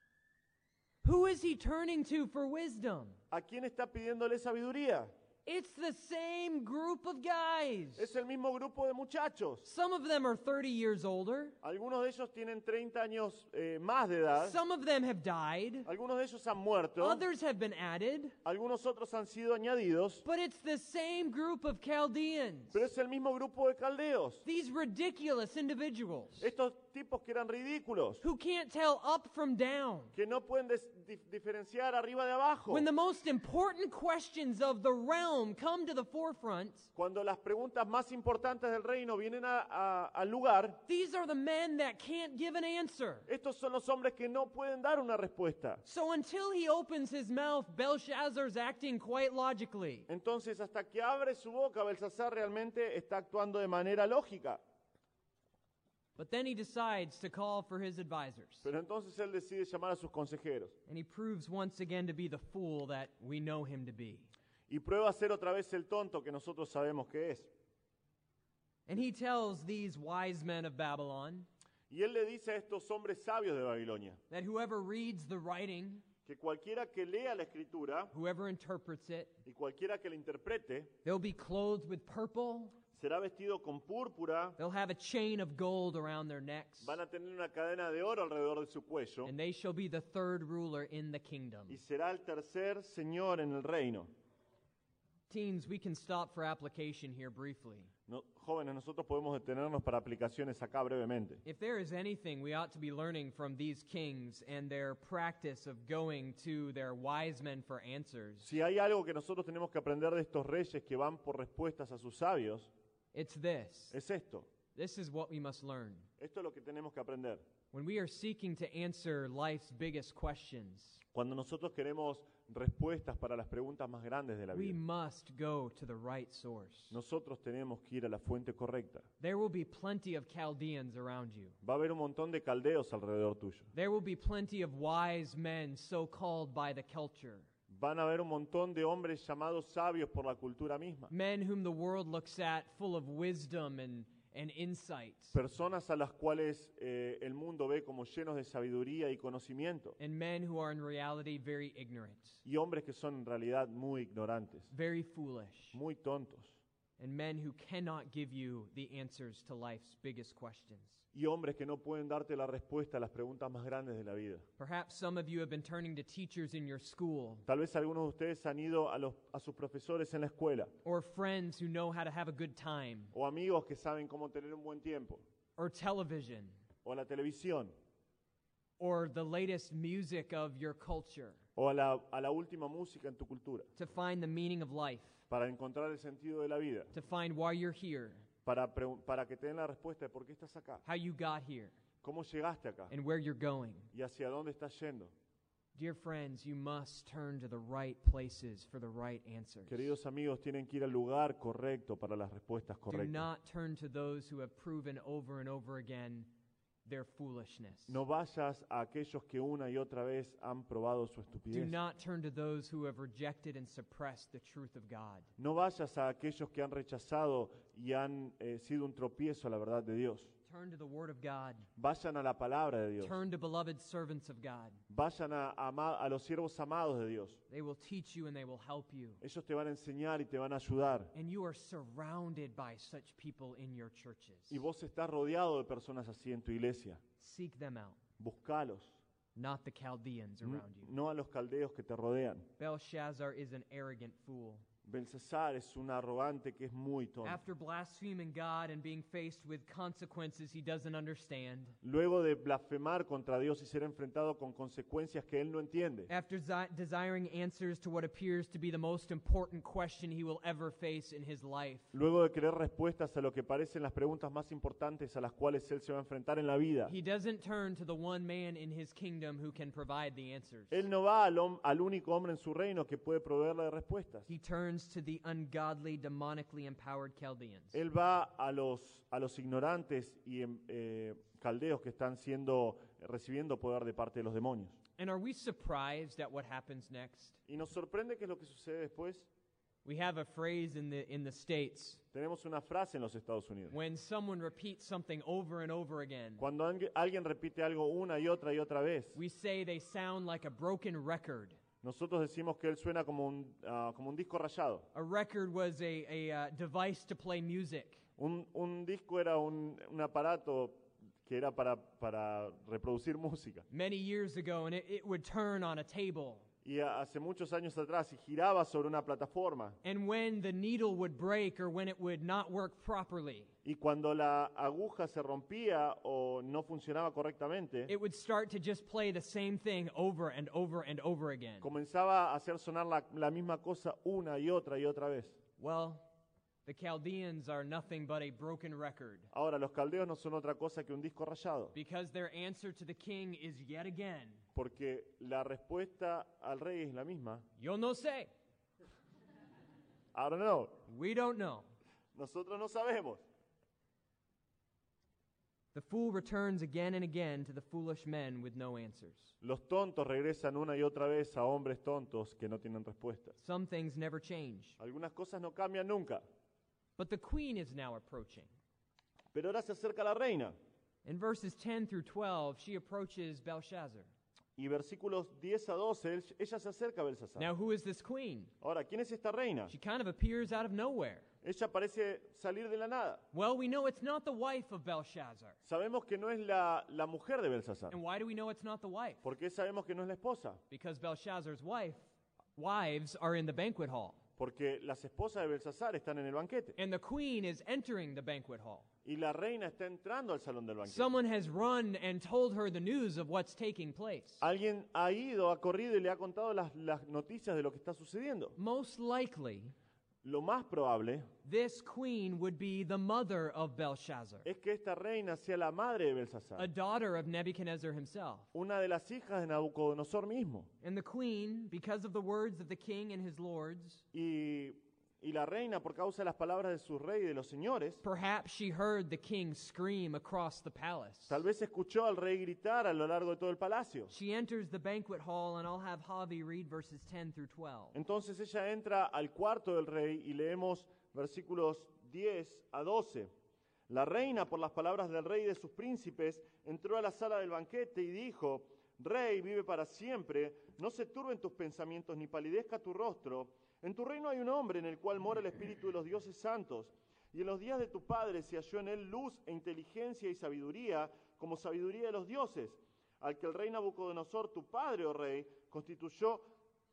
Who is he turning to for wisdom? ¿A quién está pidiéndole sabiduría? It's the same group of guys. Es el mismo grupo de muchachos. Some of them are 30 years older. Algunos de ellos tienen 30 años más de edad. Some of them have died. Algunos de ellos han muerto. Others have been added. Algunos otros han sido añadidos. But it's the same group of Chaldeans. Pero es el mismo grupo de caldeos. These ridiculous individuals Estos tipos que eran ridículos. who can't tell up from down. Que no pueden diferenciar arriba de abajo. When the most important questions of the realm come to the forefront, Cuando las preguntas más importantes del reino vienen al lugar, these are the men that can't give an answer. estos son los hombres que no pueden dar una respuesta. So until he opens his mouth, Belshazzar's acting quite logically. Entonces, hasta que abre su boca, Belsasar realmente está actuando de manera lógica. But then he decides to call for his advisors. Pero entonces él decide llamar a sus consejeros. And he proves once again to be the fool that we know him to be. Y prueba a ser otra vez el tonto que nosotros sabemos que es. And he tells these wise men of Babylon Y él le dice a estos hombres sabios de Babilonia that whoever reads the writing, que cualquiera que lea la escritura whoever interprets it, y cualquiera que la interprete they'll be clothed with purple, será vestido con púrpura, they'll have a chain of gold around their necks, van a tener una cadena de oro alrededor de su cuello and they shall be the third ruler in the kingdom. y será el tercer señor en el reino. Teens, we can stop for application here briefly. No, jóvenes, nosotros podemos detenernos para aplicaciones acá brevemente. If there is anything we ought to be learning from these kings and their practice of going to their wise men for answers, Si hay algo que nosotros tenemos que aprender de estos reyes que van por respuestas a sus sabios, it's this. es esto. This is what we must learn. Esto es lo que tenemos que aprender. When we are seeking to answer life's biggest questions, Cuando nosotros queremos respuestas para las preguntas más grandes de la we vida, must go to the right source. nosotros tenemos que ir a la fuente correcta. There will be plenty of Chaldeans around you. Va a haber un montón de caldeos alrededor tuyo. There will be plenty of wise men so called by the culture. Van a haber un montón de hombres llamados sabios por la cultura misma. Men whom the world looks at full of wisdom and insights. Personas a las cuales el mundo ve como llenos de sabiduría y conocimiento. And men who are in reality very ignorant, Y hombres que son en realidad muy ignorantes, very foolish. muy tontos. And men who cannot give you the answers to life's biggest questions. Y hombres que no pueden darte la respuesta a las preguntas más grandes de la vida. Perhaps some of you have been turning to teachers in your school Tal vez algunos de ustedes han ido a sus profesores en la escuela, or friends who know how to have a good time o amigos que saben cómo tener un buen tiempo, or television o a la televisión, or the latest music of your culture o a la última música en tu cultura, to find the meaning of life, para encontrar el sentido de la vida, to find why you're here, para que te den la respuesta de por qué estás acá, how you got here, cómo llegaste acá and where you're going. y hacia dónde estás yendo. Dear friends, you must turn to the right places for the right answers. Queridos amigos, tienen que ir al lugar correcto para las respuestas Do correctas. not turn to those who have proven over and over again their foolishness. No vayas a aquellos que una y otra vez han probado su Do estupidez. not turn to those who have rejected and suppressed the truth of God. No vayas a aquellos que han rechazado y han sido un tropiezo a la verdad de Dios. Turn to the Word of God. Vayan a la palabra de Dios. Turn to beloved servants of God. Vayan a los siervos amados de Dios. They will teach you and they will help you. Ellos te van a enseñar y te van a ayudar. And you are surrounded by such people in your churches. Y vos estás rodeado de personas así en tu iglesia. Seek them out, Buscalos, not the Chaldeans around you. no a los caldeos que te rodean. Belshazzar is an arrogant fool. Belsasar es un arrogante que es muy tonto. After blaspheming God and being faced with consequences he doesn't understand, Luego de blasfemar contra Dios y ser enfrentado con consecuencias que él no entiende. after desiring answers to what appears to be the most important question he will ever face in his life, Luego de querer respuestas a lo que parecen las preguntas más importantes a las cuales él se va a enfrentar en la vida. he doesn't turn to the one man in his kingdom who can provide the answers. Él no va al único hombre en su reino que puede proveerle de respuestas. He turns to the ungodly, demonically empowered Chaldeans. Él va a los ignorantes y caldeos que están recibiendo poder de parte de los demonios. And are we surprised at what happens next? Y nos sorprende qué es lo que sucede después. We have a phrase in the States. Tenemos una frase en los Estados Unidos. When someone repeats something over and over again, Cuando alguien repite algo una y otra vez, we say they sound like a broken record. nosotros decimos que él suena como un disco rayado. A record was a device to play music. Un disco era un aparato que era para reproducir música. Many years ago, and it would turn on a table. Y hace muchos años atrás, y giraba sobre una plataforma. And when the needle would break or when it would not work properly, Y cuando la aguja se rompía o no funcionaba correctamente, it would start to just play the same thing over and over and over again. comenzaba a hacer sonar la misma cosa una y otra vez. Well, the Chaldeans are nothing but a broken record, Ahora, los caldeos no son otra cosa que un disco rayado, because their answer to the king is yet again, porque la respuesta al rey es la misma. "Yo no sé." I don't know. We don't know. Nosotros no sabemos. The fool returns again and again to the foolish men with no answers. Los tontos regresan una y otra vez a hombres tontos que no tienen respuestas. Some things never change. Algunas cosas no cambian nunca. But the queen is now approaching. Pero ahora se acerca la reina. In verses 10 through 12, she approaches Belshazzar. Y versículos 10 a 12, ella se acerca a Belsasar. Now, who is this queen? Ahora, ¿quién es esta reina? She kind of appears out of nowhere. Ella parece salir de la nada. Well, we know it's not the wife of Belshazzar. Sabemos que no es la mujer de Belsasar. And why do we know it's not the wife? ¿Por qué sabemos que no es la esposa? Because Belshazzar's wives are in the banquet hall. Porque las esposas de Belsasar están en el banquete. And the queen is entering the banquet hall. Y la reina está entrando al salón del banquete. Someone has run and told her the news of what's taking place. Alguien ha ido, ha corrido y le ha contado las noticias de lo que está sucediendo. Most likely, Lo más probable this queen would be the mother of Belshazzar, es que esta reina sea la madre de a Belsasar, daughter of Nebuchadnezzar himself. una de las hijas de Nabucodonosor mismo. And the queen, because of the words of the king and his lords, Y la reina, por causa de las palabras de su rey y de los señores, perhaps she heard the king scream across the palace. tal vez escuchó al rey gritar a lo largo de todo el palacio. She enters the banquet hall, and I'll have Javi read verses 10 through 12. Entonces ella entra al cuarto del rey y leemos versículos 10 a 12. La reina, por las palabras del rey y de sus príncipes, entró a la sala del banquete y dijo: Rey, vive para siempre, no se turben tus pensamientos ni palidezca tu rostro. En tu reino hay un hombre en el cual mora el espíritu de los dioses santos, y en los días de tu padre se halló en él luz e inteligencia y sabiduría, como sabiduría de los dioses, al que el rey Nabucodonosor, tu padre, oh rey, constituyó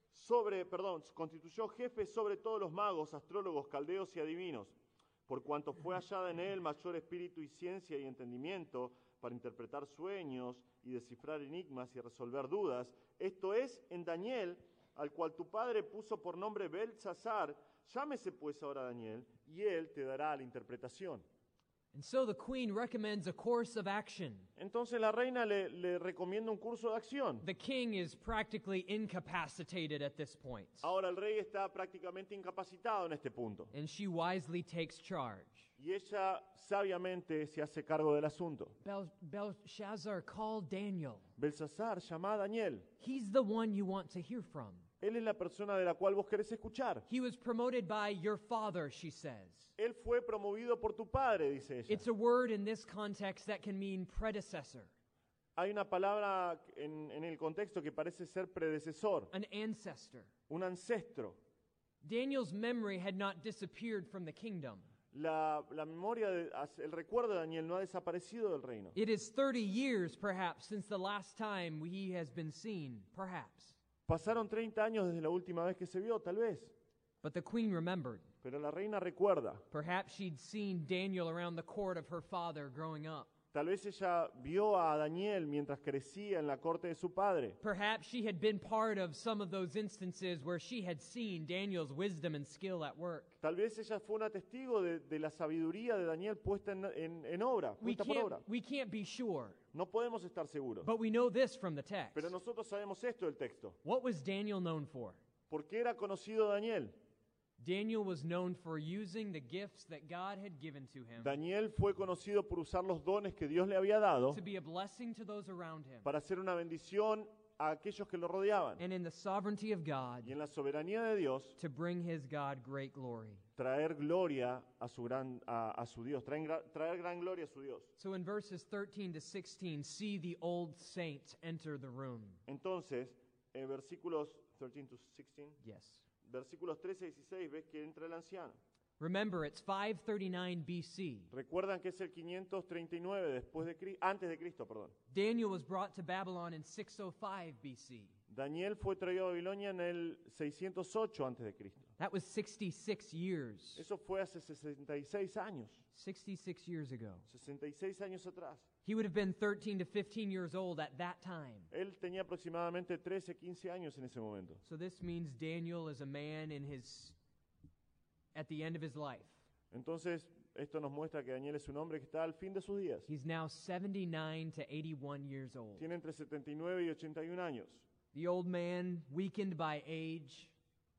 jefe sobre todos los magos, astrólogos, caldeos y adivinos, por cuanto fue hallada en él mayor espíritu y ciencia y entendimiento para interpretar sueños y descifrar enigmas y resolver dudas. Esto es en Daniel, al cual tu padre puso por nombre Belsasar. Llámese pues ahora Daniel, y él te dará la interpretación. And so the queen recommends a course of action. Entonces la reina le recomienda un curso de acción. The king is practically incapacitated at this point, Ahora el rey está prácticamente incapacitado en este punto. and she wisely takes charge. Y ella sabiamente se hace cargo del asunto. Belshazzar, call Daniel. Belsasar, llama a Daniel. He's the one you want to hear from. Él es la persona de la cual vos querés escuchar. He was promoted by your father, she says. Él fue promovido por tu padre, dice ella. It's a word in this context that can mean predecessor, Hay una palabra en el contexto que parece ser predecesor, an ancestor. un ancestro. Daniel's memory had not disappeared from the kingdom. La memoria, el recuerdo de Daniel no ha desaparecido del reino. It is 30 years, perhaps, since the last time he has been seen, perhaps. Pasaron 30 años desde la última vez que se vio, tal vez. But the queen remembered. Pero la reina recuerda. Perhaps she'd seen Daniel around the court of her father growing up. Tal vez ella vio a Daniel mientras crecía en la corte de su padre. Perhaps she had been part of some of those instances where she had seen Daniel's wisdom and skill at work. Tal vez ella fue una testigo de la sabiduría de Daniel puesta en obra, puesta por obra. We can't be sure, No podemos estar seguros. but we know this from the text. Pero nosotros sabemos esto del texto. What was Daniel known for? ¿Por qué era conocido Daniel? Daniel was known for using the gifts that God had given to him Daniel fue conocido por usar los dones que Dios le había dado to be a blessing to those around him. para hacer una bendición a aquellos que lo rodeaban. And in the sovereignty of God, Y en la soberanía de Dios, to bring his God great glory. traer gloria a su Dios, traer gran gloria a su Dios. So in verses 13 to 16, see the old saint enter the room. Entonces, en versículos 13 to 16, Yes. versículos 13 y 16, ves que entra el anciano. Remember, it's 539 BC. Recuerdan que es el 539 antes de Cristo, perdón. Daniel was brought to Babylon in 605 BC. Daniel fue traído a Babilonia en el 608 antes de Cristo. That was 66 years. Eso fue hace 66 años. 66 years ago. 66 años atrás. He would have been 13 to 15 years old at that time. Él tenía aproximadamente 13, 15 años en ese momento. So this means Daniel is a man at the end of his life. Entonces, esto nos muestra que Daniel es un hombre que está al fin de sus días. He's now 79 to 81 years old. Tiene entre 79 y 81 años. The old man, weakened by age,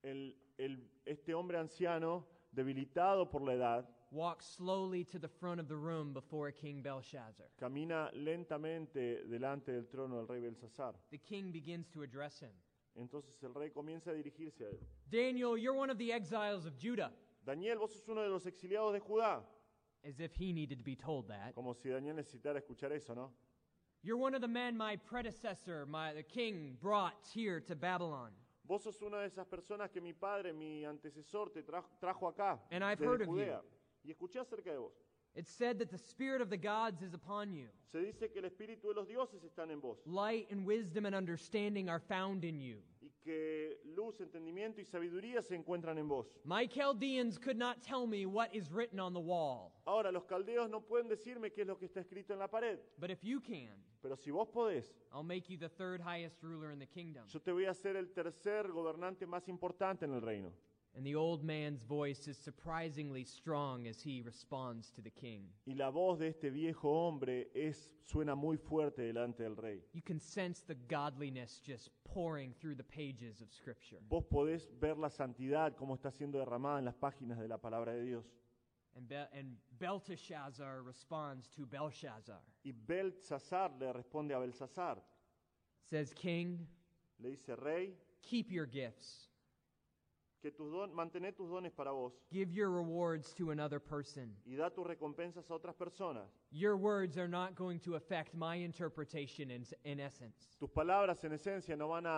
Este hombre anciano, debilitado por la edad, walks slowly to the front of the room before King Belshazzar. camina lentamente delante del trono del rey Belsasar. The king begins to address him. Entonces el rey comienza a dirigirse a él. Daniel, you're one of the exiles of Judah. Daniel, vos sos uno de los exiliados de Judá. As if he needed to be told that. Como si Daniel necesitara escuchar eso, ¿no? You're one of the men my predecessor, the king, brought here to Babylon. Vos sos una de esas personas que mi padre, mi antecesor, te trajo acá, And I've desde heard of Judea. Y escuché acerca de vos. It's said that the spirit of the gods is upon you. Se dice que el espíritu de los dioses están en vos. Light and wisdom and understanding are found in you. Y que luz, entendimiento y sabiduría se encuentran en vos. My Chaldeans could not tell me what is written on the wall. Ahora, los caldeos no pueden decirme qué es lo que está escrito en la pared. But if you can, Pero si vos podés, I'll make you the third highest ruler in the kingdom. yo te voy a hacer el tercer gobernante más importante en el reino. And the old man's voice is surprisingly strong as he responds to the king. Y la voz de este viejo hombre suena muy fuerte delante del rey. You can sense the godliness just pouring through the pages of Scripture. Vos podés ver la santidad como está siendo derramada en las páginas de la palabra de Dios. And Belteshazzar responds to Belshazzar. Y Belsasar le responde a Belsasar. Says, King, Le dice, rey, keep your gifts. que mantené tus dones para vos Give your rewards to another person. y da tus recompensas a otras personas. Your words are not going to affect my interpretation in essence. Tus palabras en esencia no van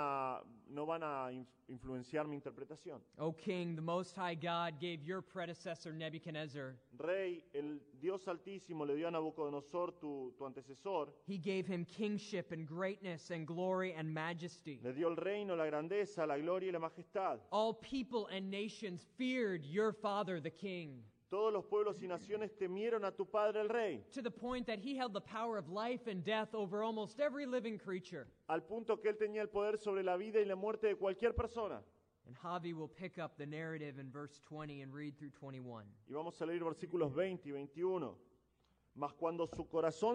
a influenciar mi interpretación. O King, the Most High God gave your predecessor Nebuchadnezzar, Rey, el Dios Altísimo le dio a Nabucodonosor, tu antecesor, he gave him kingship and greatness and glory and majesty. le dio el reino, la grandeza, la gloria y la majestad. All people and nations feared your father, the king, Todos los pueblos y naciones temieron a tu padre el rey, to the point that he held the power of life and death over almost every living creature. al punto que él tenía el poder sobre la vida y la muerte de cualquier persona. And Javi will pick up the narrative in verse 20 and read through 21. Y vamos a leer versículos 20 y 21. Mas cuando su corazón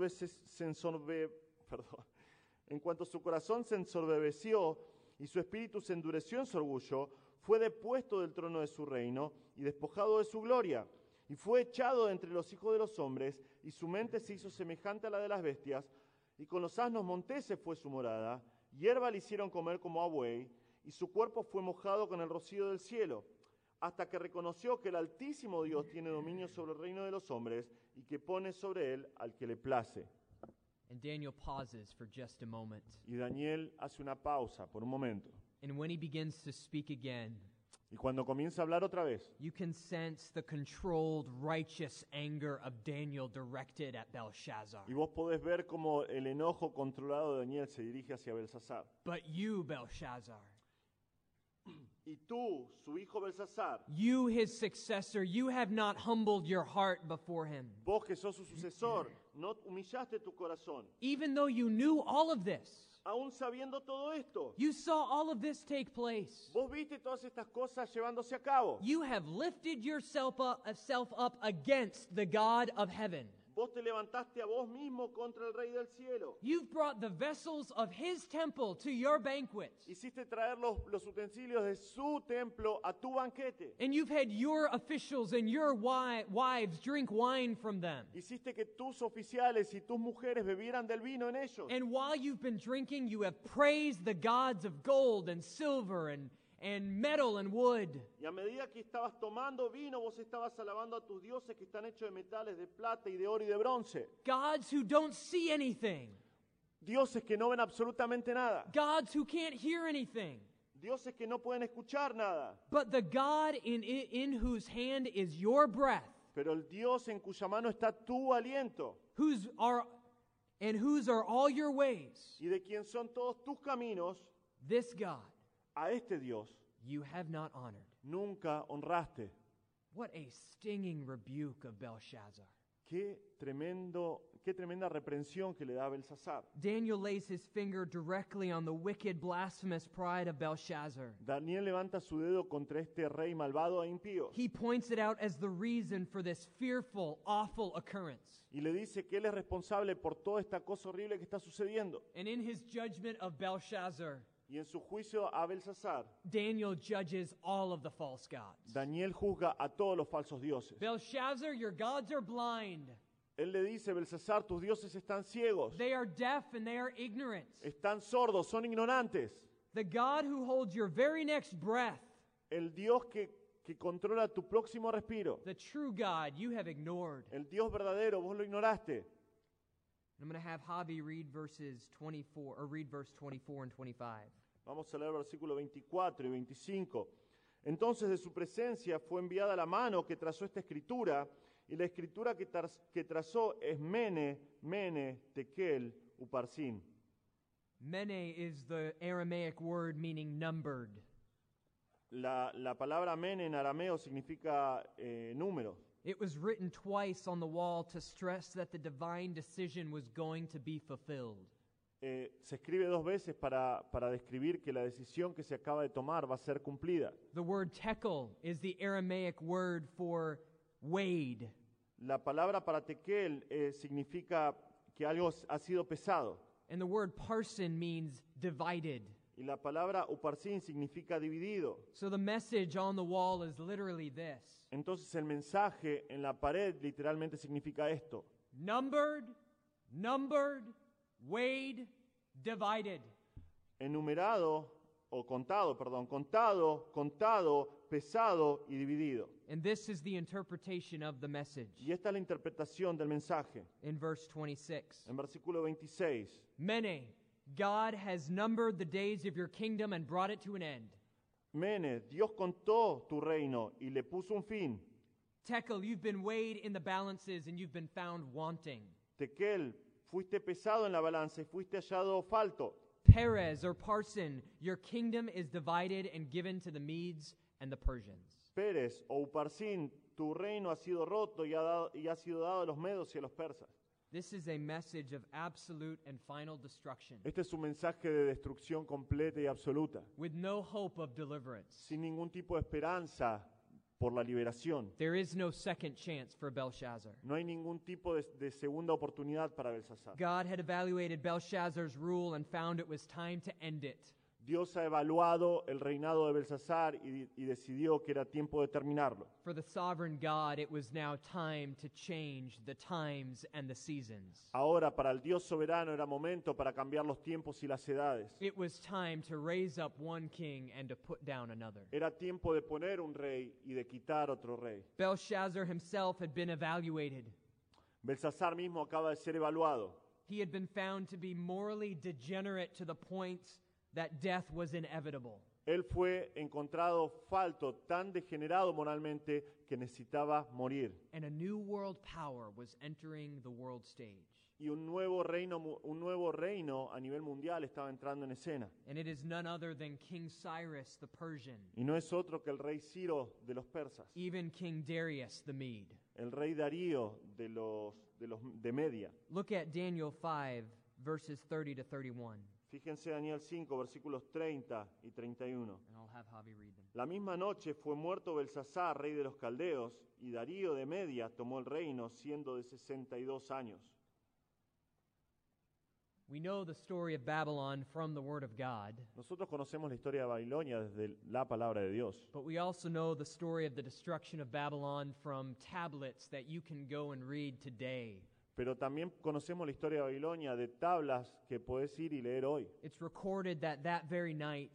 en cuanto su corazón se ensorbebeció y su espíritu se endureció en su orgullo, fue depuesto del trono de su reino y despojado de su gloria, y fue echado de entre los hijos de los hombres, y su mente se hizo semejante a la de las bestias, y con los asnos monteses fue su morada, hierba le hicieron comer como a buey, y su cuerpo fue mojado con el rocío del cielo, hasta que reconoció que el Altísimo Dios tiene dominio sobre el reino de los hombres, y que pone sobre él al que le place. And Daniel pauses for just a moment. Y Daniel hace una pausa por un momento. And when he begins to speak again, Y cuando comienza a hablar otra vez, you can sense the controlled, righteous anger of Daniel directed at Belshazzar. y vos podés ver cómo el enojo controlado de Daniel se dirige hacia Belsasar. But you, Belshazzar, Y tú, su hijo Belsasar, you, his successor, you have not humbled your heart before him. vos que sos su sucesor, no humillaste tu corazón. Even though you knew all of this, Aún sabiendo todo esto, you saw all of this take place. vos viste todas estas cosas llevándose a cabo. You have lifted yourself up against the God of heaven. Vos te levantaste a vos mismo contra el Rey del Cielo. You've brought the vessels of his temple to your banquets. Hiciste traer los utensilios de su templo a tu banquete. And you've had your officials and your wives drink wine from them. Hiciste que tus oficiales y tus mujeres bebieran del vino en ellos. And while you've been drinking, you have praised the gods of gold and silver and metal and wood. Y a medida que estabas tomando vino, vos estabas alabando a tus dioses que están hechos de metales, de plata y de oro y de bronce. Gods who don't see anything. Dioses que no ven absolutamente nada. Gods who can't hear anything. Dioses que no pueden escuchar nada. But the God in whose hand is your breath, Pero el Dios en cuya mano está tu aliento whose are all your ways, y de quien son todos tus caminos, this God a este Dios you have not honored. nunca honraste. What a stinging rebuke of Belshazzar. Qué tremenda reprensión que le da a Belsasar. Daniel lays his finger directly on the wicked, blasphemous pride of Belshazzar. Daniel levanta su dedo contra este rey malvado e impío He points it out as the reason for this fearful, awful occurrence. y le dice que él es responsable por toda esta cosa horrible que está sucediendo. And in his judgment of Belshazzar, Y en su juicio a Belsasar, Daniel judges all of the false gods. Daniel juzga a todos los falsos dioses. Belshazzar, your gods are blind. Él le dice, Belsasar, tus dioses están ciegos, They are deaf and they are ignorant. están sordos, son ignorantes. The God who holds your very next breath, El Dios que controla tu próximo respiro, the true God, you have ignored. el Dios verdadero, vos lo ignoraste. I'm going to have Javi read verse 24 and 25. Vamos a leer versículos 24 y 25. Entonces de su presencia fue enviada la mano que trazó esta escritura, y la escritura que trazó es Mene, Mene, Tekel, Uparsin. Mene is the Aramaic word meaning numbered. La palabra Mene en arameo significa número. It was written twice on the wall to stress that the divine decision was going to be fulfilled. Se escribe dos veces para describir que la decisión que se acaba de tomar va a ser cumplida. The word tekel is the Aramaic word for weighed. La palabra para tekel significa que algo ha sido pesado. And the word parsin means divided. Y la palabra uparsin significa dividido. So the message on the wall is literally this. Entonces el mensaje en la pared literalmente significa esto. Numbered, weighed, divided. Enumerado, contado, pesado y dividido. And this is the interpretation of the message. Y esta es la interpretación del mensaje. In verse 26. En versículo 26. Mene, God has numbered the days of your kingdom and brought it to an end. Mene, Dios contó tu reino y le puso un fin. Tekel, you've been weighed in the balances and you've been found wanting. Tekel, fuiste pesado en la balanza y fuiste hallado falto. Perez or Parsin, your kingdom is divided and given to the Medes and the Persians. Pérez o Uparsin, tu reino ha sido roto y ha sido dado a los medos y a los persas. This is a message of absolute and final destruction, Este es un mensaje de destrucción completa y absoluta, with no hope of deliverance. sin ningún tipo de esperanza por la liberación. There is no second chance for Belshazzar. No hay ningún tipo de segunda oportunidad para Belsasar. God had evaluated Belshazzar's rule and found it was time to end it. Dios ha evaluado el reinado de Belsasar y decidió que era tiempo de terminarlo. For the sovereign God, it was now time to change the times and the seasons. Ahora, para el Dios soberano era momento para cambiar los tiempos y las edades. It was time to raise up one king and to put down another. Era tiempo de poner un rey y de quitar otro rey. Belshazzar himself had been evaluated. Belsasar mismo acaba de ser evaluado. He had been found to be morally degenerate to the point that death was inevitable. Él fue encontrado falto, tan degenerado moralmente que necesitaba morir. And a new world power was entering the world stage. Y un nuevo reino a nivel mundial estaba entrando en escena. And it is none other than King Cyrus the Persian, Y no es otro que el rey Ciro de los persas, even King Darius the Mede. el rey Darío de Media. Look at Daniel 5, verses 30 to 31. Fíjense Daniel 5, versículos 30 y 31. And I'll have Javi read them. La misma noche fue muerto Belsasar, rey de los caldeos, y Darío de Media tomó el reino siendo de 62 años. We know the story of Babylon from the Word of God, Nosotros conocemos la historia de Babilonia desde la palabra de Dios, but we also know the story of the destruction of Babylon from tablets that you can go and read today. pero también conocemos la historia de Babilonia de tablas que podés ir y leer hoy. It's recorded that that very night,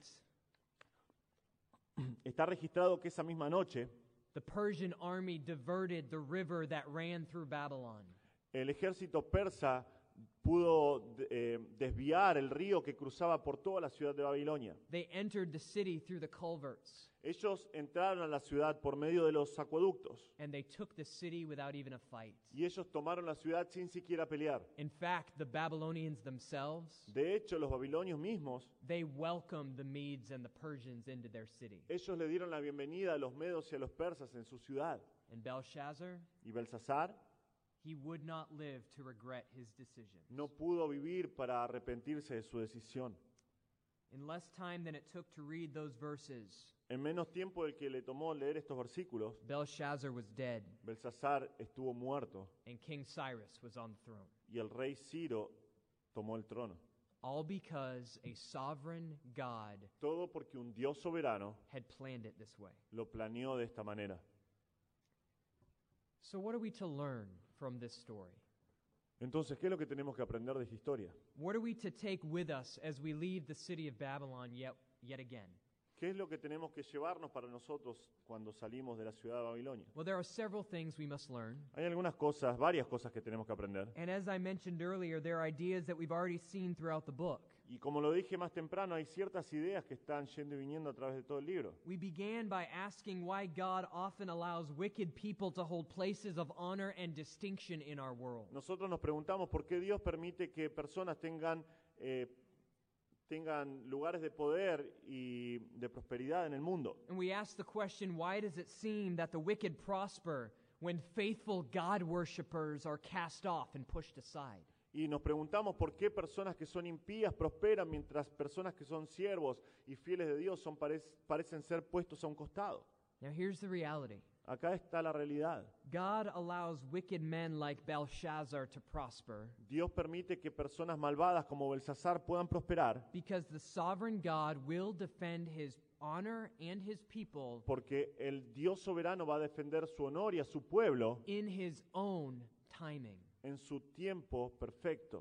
Está registrado que esa misma noche the Persian army diverted the river that ran through Babylon. el ejército persa pudo desviar el río que cruzaba por toda la ciudad de Babilonia. They entered the city through the culverts, Ellos entraron a la ciudad por medio de los acueductos and they took the city without even a fight. y ellos tomaron la ciudad sin siquiera pelear. In fact, the Babylonians themselves, De hecho, los babilonios mismos, they welcomed the Medes and the Persians into their city. ellos le dieron la bienvenida a los medos y a los persas en su ciudad. And Belshazzar, Y Belsasar he would not live to regret his decision. no pudo vivir para arrepentirse de su decisión. In less time than it took to read those verses, En menos tiempo del que le tomó leer estos versículos, Belshazzar was dead, Belsasar estuvo muerto and King Cyrus was on the throne. y el rey Ciro tomó el trono. All because a sovereign God Todo porque un Dios soberano had planned it this way. lo planeó de esta manera. So, what are we to learn from this story? Entonces, ¿qué es lo que tenemos que aprender de esta historia? What are we to take with us as we leave the city of Babylon yet again? ¿Qué es lo que tenemos que llevarnos para nosotros cuando salimos de la ciudad de Babilonia? Well, there are several things we must learn. Hay algunas cosas, varias cosas que tenemos que aprender. And as I mentioned earlier, there are ideas that we've already seen throughout the book. Y como lo dije más temprano, hay ciertas ideas que están yendo y viniendo a través de todo el libro. We began by asking why God often allows wicked people to hold places of honor and distinction in our world. Nosotros nos preguntamos por qué Dios permite que personas tengan lugares de poder y de prosperidad en el mundo. And we ask the question, why does it seem that the wicked prosper when faithful God worshipers are cast off and pushed aside? Y nos preguntamos por qué personas que son impías prosperan mientras personas que son siervos y fieles de Dios parecen ser puestos a un costado. Now here's the reality. Acá está la realidad. God allows wicked men like Belshazzar to prosper Dios permite que personas malvadas como Belsasar puedan prosperar because the sovereign God will defend his honor and his people porque el Dios soberano va a defender su honor y a su pueblo in his own timing. en su tiempo perfecto.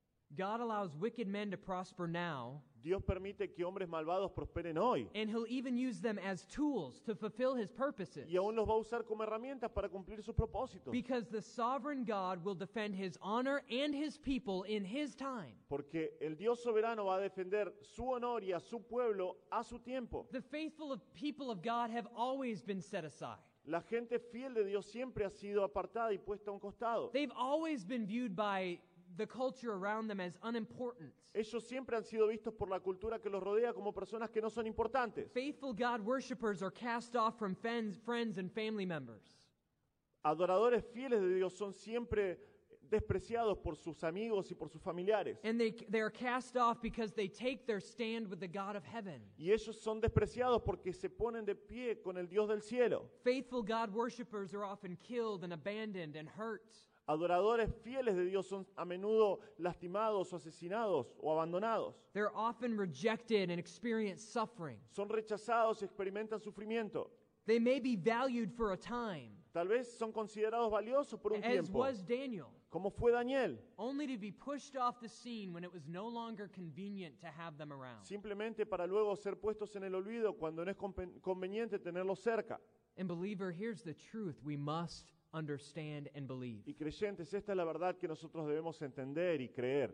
God allows wicked men to prosper now, Dios permite que hombres malvados prosperen hoy and he'll even use them as tools to fulfill his purposes. y aún los va a usar como herramientas para cumplir sus propósitos. Because the sovereign God will defend his honor and his people in his time. Porque el Dios soberano va a defender su honor y a su pueblo a su tiempo. The faithful people of God have always been set aside. La gente fiel de Dios siempre ha sido apartada y puesta a un costado. They've always been viewed by the culture around them as unimportant. Ellos siempre han sido vistos por la cultura que los rodea como personas que no son importantes. Faithful God worshipers are cast off from friends and family members. Adoradores fieles de Dios son siempre despreciados por sus amigos y por sus familiares. And they are cast off because they take their stand with the God of heaven. Y ellos son despreciados porque se ponen de pie con el Dios del cielo. Faithful God worshipers are often killed and abandoned and hurt. Adoradores fieles de Dios son a menudo lastimados o asesinados o abandonados. They're often rejected and experience suffering. Son rechazados y experimentan sufrimiento. They may be valued for a time, Tal vez son considerados valiosos por un as tiempo, was Daniel, como fue Daniel, only to be pushed off the scene when it was no longer convenient to have them around. simplemente para luego ser puestos en el olvido cuando no es conveniente tenerlos cerca. And believer, here's the truth we must understand and believe. Y creyentes, esta es la verdad que nosotros debemos entender y creer.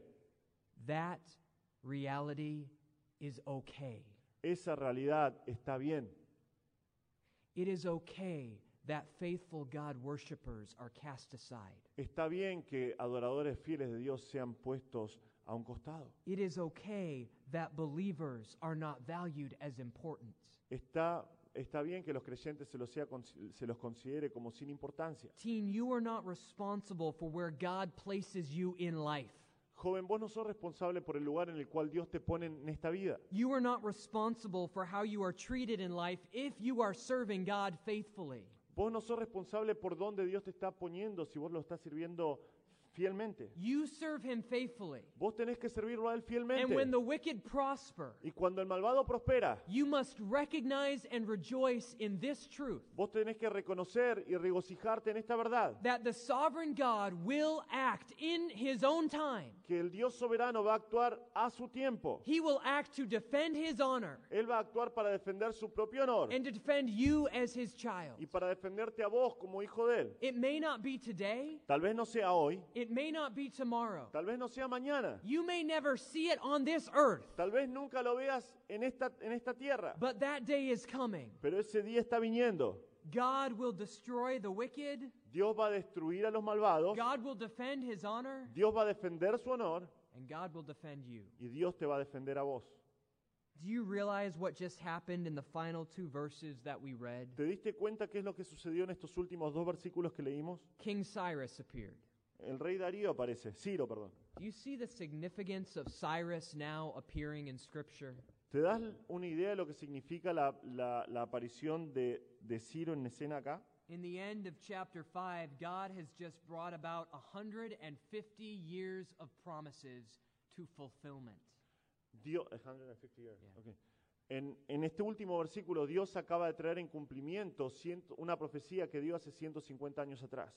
That reality is okay. Esa realidad está bien. It is okay that faithful God worshipers are cast aside. Está bien que adoradores fieles de Dios sean puestos a un costado. It is okay that believers are not valued as important. Está bien que los creyentes se los considere como sin importancia. Teen, you are not responsible for where God places you in life. Joven, vos no sos responsable por el lugar en el cual Dios te pone en esta vida. You are not responsible for how you are treated in life if you are serving God faithfully. Vos no sos responsable por dónde Dios te está poniendo si vos lo estás sirviendo fielmente. You serve Him faithfully. Vos tenés que servirlo a Él And when fielmente. the wicked prosper, Y cuando el malvado prospera, you must recognize and rejoice in this truth, vos tenés que reconocer y regocijarte en esta verdad. that the sovereign God will act in His own time. Que el Dios soberano va a actuar a su tiempo. He will act to defend His honor Él va a actuar para defender su propio honor and to defend you as His child. y para defenderte a vos como hijo de Él. It may not be today, Tal vez no sea hoy, it may not be tomorrow. tal vez no sea mañana, You may never see it on this earth, tal vez nunca lo veas en esta tierra, but that day is coming. pero ese día está viniendo. God will destroy the wicked. Dios va a destruir a los malvados, God will defend His honor, Dios va a defender su honor and God will defend you. y Dios te va a defender a vos. Do you realize what just happened in the final two verses that we read? ¿Te diste cuenta qué es lo que sucedió en estos últimos 2 versículos que leímos? King Cyrus appeared. El rey Darío aparece, Ciro, perdón. Do you see the significance of Cyrus now appearing in Scripture? ¿Te das una idea de lo que significa la aparición de Ciro en escena acá? In the end of chapter 5, God has just brought about 150 years of promises to fulfillment. Dios, 150 years. Yeah. Okay. En este último versículo, Dios acaba de traer en cumplimiento una profecía que dio hace 150 años atrás.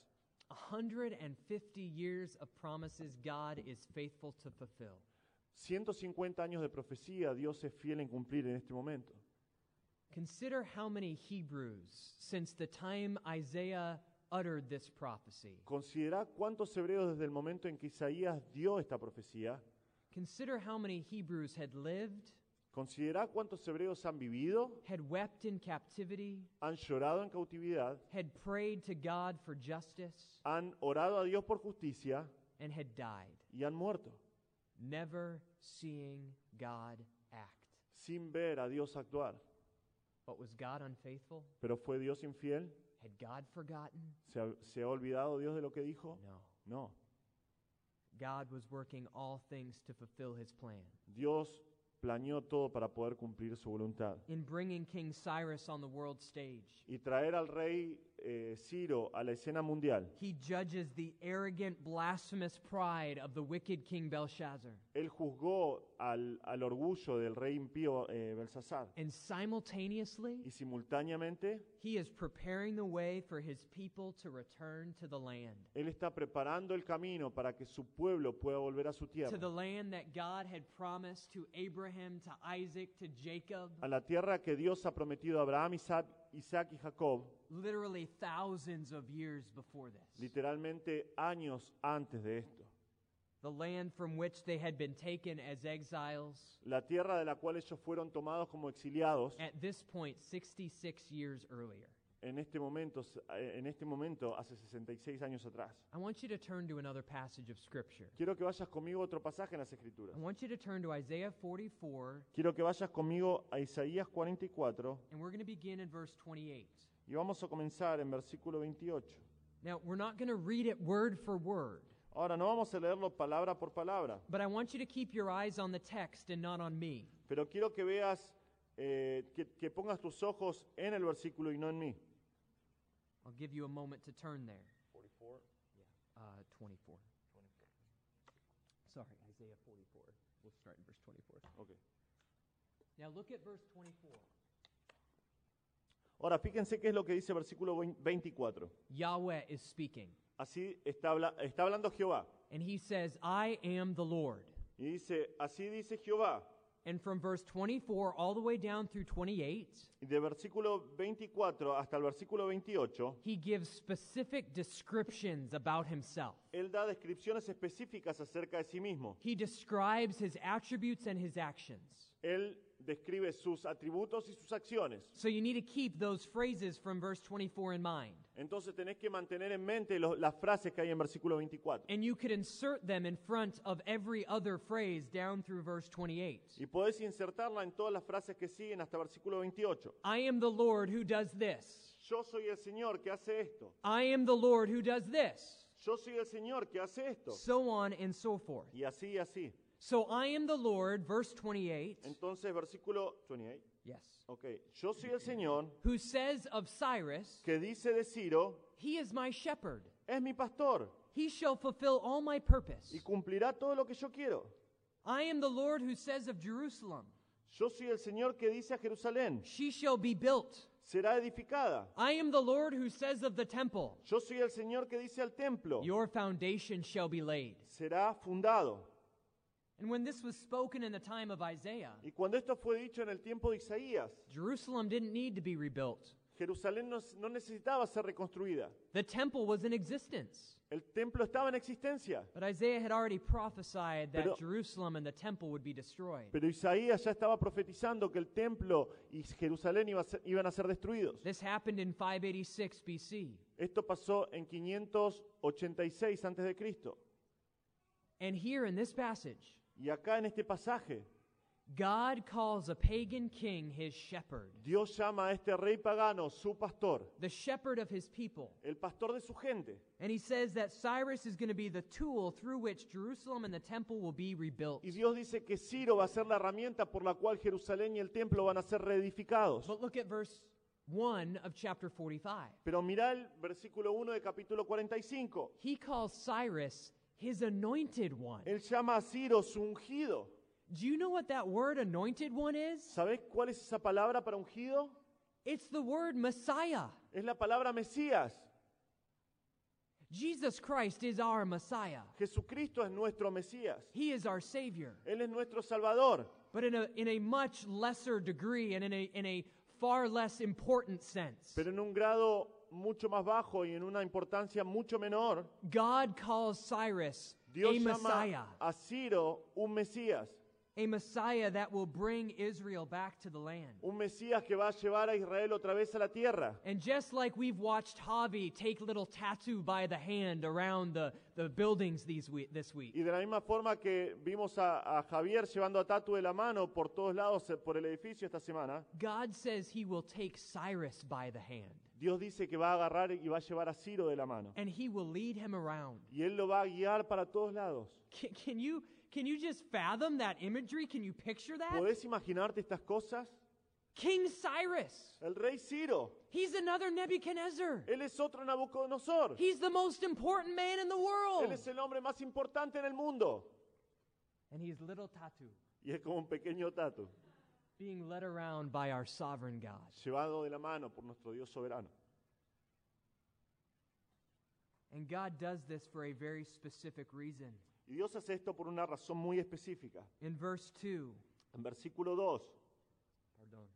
150 years of promises God is faithful to fulfill. 150 años de profecía, Dios es fiel en cumplir en este momento. Consider how many Hebrews, since the time Isaiah uttered this prophecy, Considera cuántos hebreos desde el momento en que Isaías dio esta profecía. consider how many Hebrews had lived, Considera cuántos hebreos han vivido, had wept in captivity, han llorado en cautividad, had prayed to God for justice, han orado a Dios por justicia and had died, y han muerto, never seeing God act. sin ver a Dios actuar. But was God unfaithful? ¿Pero fue Dios infiel? Had God forgotten? ¿Se ha olvidado Dios de lo que dijo? No. No. God was working all things to fulfill His plan. Dios planeó todo para poder cumplir su voluntad. In bringing King Cyrus on the world stage, Y traer al rey Ciro a la escena mundial. He judges the arrogant, blasphemous pride of the wicked King Belshazzar. Él juzgó al orgullo del rey impío Belsasar. And simultaneously, Y simultáneamente, He is preparing the way for His people to return to the land. Él está preparando el camino para que su pueblo pueda volver a su To tierra. the land that God had promised to Abraham, to Isaac, to Jacob, A la tierra que Dios ha prometido a Abraham, Isaac y Jacob, literally thousands of years before this. literalmente años antes de esto. The land from which they had been taken as exiles, La tierra de la cual ellos fueron tomados como exiliados, at this point, 66 years earlier. en este momento, hace 66 años atrás. I want you to turn to another passage of Scripture. Quiero que vayas conmigo a otro pasaje en las Escrituras. I want you to turn to Isaiah 44, Quiero que vayas conmigo a Isaías 44 and we're going to begin in verse 28. y vamos a comenzar en versículo 28. Now, we're not going to read it word for word, Ahora, no vamos a leerlo palabra por palabra, but I want you to keep your eyes on the text and not on me. pero quiero que veas, que pongas tus ojos en el versículo y no en mí. I'll give you a moment to turn there. 24. Sorry, Isaiah 44. We'll start in verse 24. Okay. Now look at verse 24. Ahora, fíjense qué es lo que dice el versículo 24. Yahweh is speaking, Así está hablando Jehová. and He says, I am the Lord. Y dice, así dice Jehová. And from verse 24 all the way down through 28, Y de versículo 24 hasta el versículo 28, He gives specific descriptions about Himself. Él da descripciones específicas acerca de sí mismo. He describes His attributes and His actions. Él describe sus atributos y sus acciones. So you need to keep those phrases from verse 24 in mind. Entonces tenés que mantener en mente las frases que hay en versículo 24. And you could insert them in front of every other phrase down through verse 28. Y podés insertarla en todas las frases que siguen hasta versículo 28. I am the Lord who does this. Yo soy el Señor que hace esto. I am the Lord who does this. Yo soy el Señor que hace esto. So on and so forth. Y así y así. So I am the Lord, verse 28. Entonces, versículo 28. Yes. Ok. Yo soy el Señor Who says of Cyrus, que dice de Ciro, he is my shepherd. es mi pastor He shall fulfill all my purpose. y cumplirá todo lo que yo quiero. I am the Lord who says of Jerusalem, Yo soy el Señor que dice a Jerusalén, she shall be built. será edificada. I am the Lord who says of the temple, Yo soy el Señor que dice al templo, your foundation shall be laid. será fundado. And when this was spoken in the time of Isaiah, Y cuando esto fue dicho en el tiempo de Isaías, Jerusalem didn't need to be rebuilt. Jerusalén no necesitaba ser reconstruida. The temple was in existence. El templo estaba en existencia. But Isaiah had already prophesied that Pero- Jerusalem and the temple would be destroyed. Pero Isaías ya estaba profetizando que el templo y Jerusalén iban a ser destruidos. This happened in 586 BC. Esto pasó en 586 a.C. And here in this passage, Y acá en este pasaje, God calls a pagan king his shepherd, Dios llama a este rey pagano su pastor, the shepherd of his people. el pastor de su gente. And he says that Cyrus is going to be the tool through which Jerusalem and the temple will be rebuilt. Y Dios dice que Ciro va a ser la herramienta por la cual Jerusalén y el templo van a ser reedificados. But look at verse 1 of chapter 45. Pero mirá el versículo 1 de capítulo 45. He calls Cyrus his anointed one. Él llama a Ciro su ungido. Do you know what that word anointed one is? ¿Sabés cuál es esa palabra para ungido? It's the word Messiah. Es la palabra Mesías. Jesus Christ is our Messiah. Jesucristo es nuestro Mesías. He is our Savior. Él es nuestro Salvador, But in a much lesser degree and in a far less important sense. pero en un grado mucho más bajo y en una importancia mucho menor. God calls Cyrus Dios a Messiah. llama a Ciro un Mesías, A Messiah that will bring Israel back to the land. un Mesías que va a llevar a Israel otra vez a la tierra. And just like we've watched Javi take little tattoo by the hand around the buildings this week, Y de la misma forma que vimos a Javier llevando a Tatu de la mano por todos lados por el edificio esta semana, God says he will take Cyrus by the hand Dios dice que va a agarrar y va a llevar a Ciro de la mano. and he will lead him around. Y Él lo va a guiar para todos lados. Can you just fathom that imagery? Can you picture that? ¿Podés imaginarte estas cosas? King Cyrus. El rey Ciro, He's another Nebuchadnezzar. él es otro Nabucodonosor. He's the most important man in the world. Él es el hombre más importante en el mundo. And he's little Tatu, Y es como un pequeño Tatu, being led around by our sovereign God. llevado de la mano por nuestro Dios soberano. And God does this for a very specific reason. Y Dios hace esto por una razón muy específica. In verse 2, En versículo 2, pardon.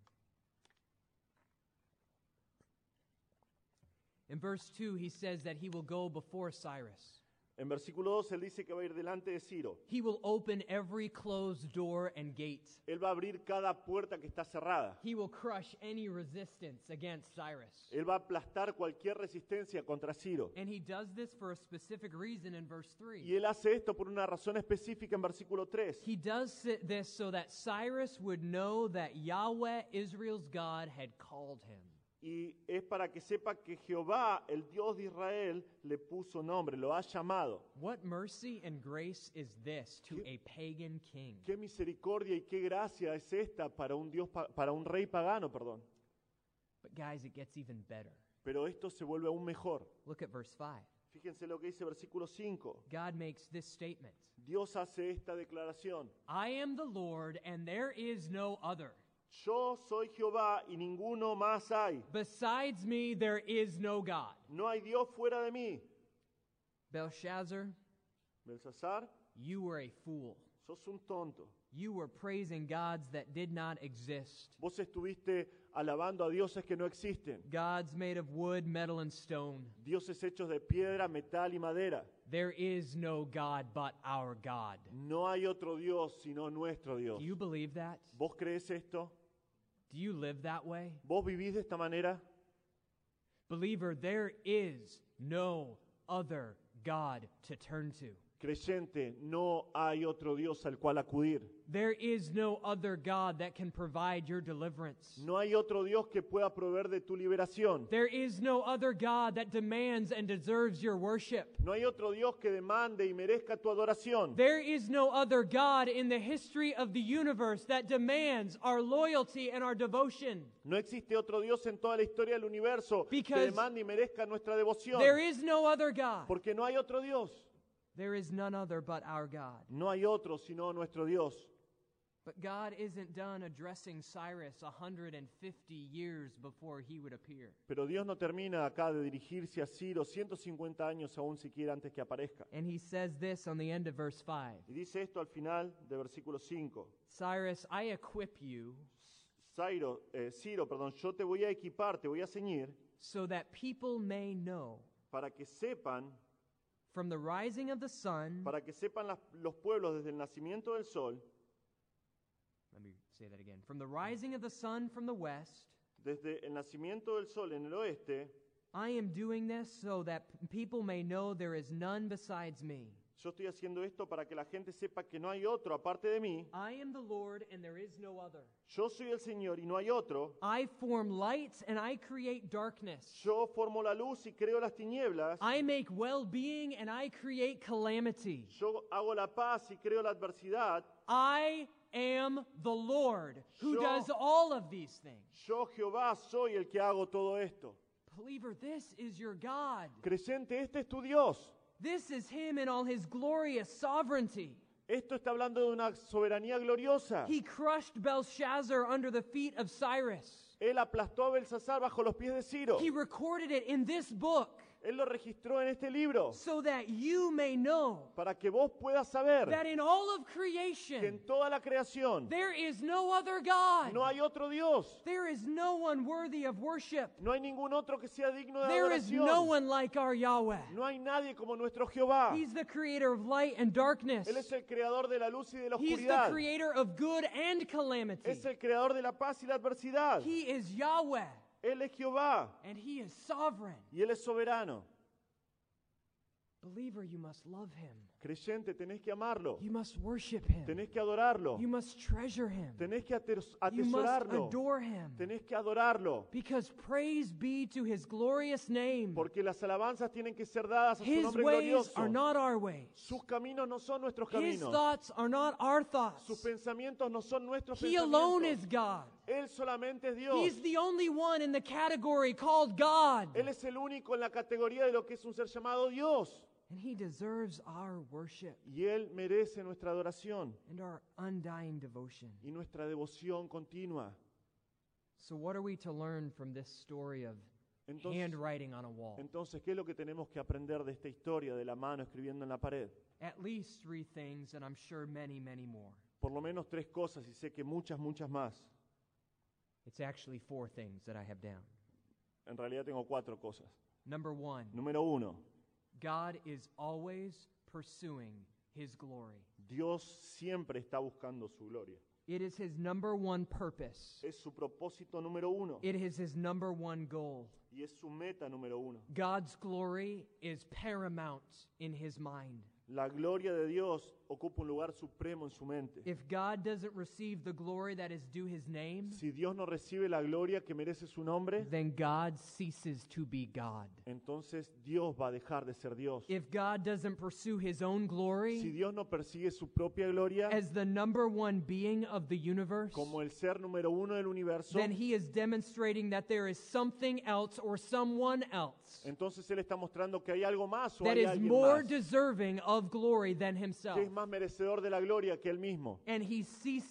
In verse 2, he says that he will go before Cyrus. en versículo 2 él dice que va a ir delante de Ciro. He will open every closed door and gate. Él va a abrir cada puerta que está cerrada. He will crush any resistance against Cyrus. Él va a aplastar cualquier resistencia contra Ciro. And he does this for a specific reason in verse 3. Y él hace esto por una razón específica en versículo 3. He does this so that Cyrus would know that Yahweh, Israel's God, had called him. Y es para que sepa que Jehová, el Dios de Israel, le puso nombre, lo ha llamado. What mercy and grace is this to a pagan king? Qué misericordia y qué gracia es esta para un Dios para un rey pagano, perdón. But guys, it gets even better. Pero esto se vuelve aún mejor. Look at verse 5. Fíjense lo que dice versículo 5. God makes this statement. Dios hace esta declaración. I am the Lord, and there is no other. Yo soy Jehová y ninguno más hay. Besides me, there is no God. No hay Dios fuera de mí. Belshazzar, Belsasar, you were a fool. sos un tonto. You were praising gods that did not exist. Vos estuviste alabando a dioses que no existen. Gods made of wood, metal, and stone. Dioses hechos de piedra, metal y madera. There is no God but our God. No hay otro Dios sino nuestro Dios. Do you believe that? ¿Vos crees esto? Do you live that way? ¿Vos vivís de esta manera? Believer, there is no other God to turn to. Creyente, no hay otro Dios al cual acudir. There is no other God that can provide your deliverance. No hay otro Dios que pueda proveer de tu liberación. There is no other God that demands and deserves your worship. No hay otro Dios que demande y merezca tu adoración. There is no other God in the history of the universe that demands our loyalty and our devotion. No existe otro Dios en toda la historia del universo que Because demande y merezca nuestra devoción. there is no other God. Porque no hay otro Dios. There is none other but our God. No hay otro sino nuestro Dios. But God isn't done addressing Cyrus 150 years before he would appear. Pero Dios no termina acá de dirigirse a Ciro 150 años aún siquiera antes que aparezca. And he says this on the end of verse 5. Y dice esto al final de versículo 5. Cyrus, I equip you Ciro, yo te voy a equipar, te voy a ceñir so that people may know para que sepan from the rising of the sun. los pueblos desde el nacimiento del sol, Let me say that again. From the rising of the sun from the west, desde el nacimiento del sol en el oeste, I am doing this so that people may know there is none besides me. yo estoy haciendo esto para que la gente sepa que no hay otro aparte de mí. I am the Lord and there is no other. Yo soy el Señor y no hay otro. I form light and I create darkness. Yo formo la luz y creo las tinieblas. I make well-being and I create calamity. Yo hago la paz y creo la adversidad. I am the Lord who Yo- does all of these things. Yo, Jehová, soy el que hago todo esto. Believer, this is your God. Creyente, este es tu Dios. This is Him in all His glorious sovereignty. Esto está hablando de una soberanía gloriosa. He crushed Belshazzar under the feet of Cyrus. Él aplastó a Belsasar bajo los pies de Ciro. He recorded it in this book Él lo registró en este libro so that you may know para que vos puedas saber that in all of que creation en toda la creación there is no other God. no hay otro Dios. There is no one worthy of worship. No hay ningún otro que sea digno de There is no adoración. one like our Yahweh. No hay nadie como nuestro Jehová. He's the creator of light and darkness. Él es el creador de la luz y de la He's the oscuridad. creator of good and calamity. Es el creador de la paz y la adversidad. He is Yahweh, Él es Jehová and He is sovereign. y Él es soberano. Believer, you must love Him. Creyente, tenés que amarlo. You must worship Him. Tenés que adorarlo. You must treasure Him. Tenés que You must atesorarlo. adore Him. Tenés que adorarlo. Because praise be to His glorious name. Porque las alabanzas tienen que ser dadas a su His nombre ways glorioso. are not our ways. Sus caminos no son nuestros His caminos. thoughts are not our thoughts. Sus pensamientos no son nuestros He alone pensamientos. is God. Él solamente es Dios. He's the only one in the category called God. Él es el único en la categoría de lo que es un ser llamado Dios. And He deserves our worship Y Él merece nuestra adoración and our undying devotion. y nuestra devoción continua. So what are we to learn from this story of Entonces, handwriting on a wall? entonces, ¿qué es lo que tenemos que aprender de esta historia de la mano escribiendo en la pared? At least 3 things, and I'm sure many, many more. Por lo menos 3 cosas y sé que muchas más. It's actually 4 things that I have down. En realidad tengo 4 cosas. Number 1, Número 1, God is always pursuing His glory. Dios siempre está buscando su gloria. It is His number 1 purpose. Es su propósito número 1 It is His number 1 goal. y es su meta número 1. God's glory is paramount in His mind. La gloria de Dios ocupa un lugar supremo en su mente. If God doesn't receive the glory that is due His name, Si Dios no recibe la gloria que merece su nombre, then God ceases to be God. entonces Dios va a dejar de ser Dios. If God doesn't pursue His own Si glory Dios no persigue su propia gloria as the number 1 being of the universe, como el ser número 1 del universo, then He is demonstrating that there is something else or someone else entonces Él está mostrando que hay algo más o that hay is alguien more más deserving of glory than Himself. que es más merecedor de la gloria que Él mismo. And He ceases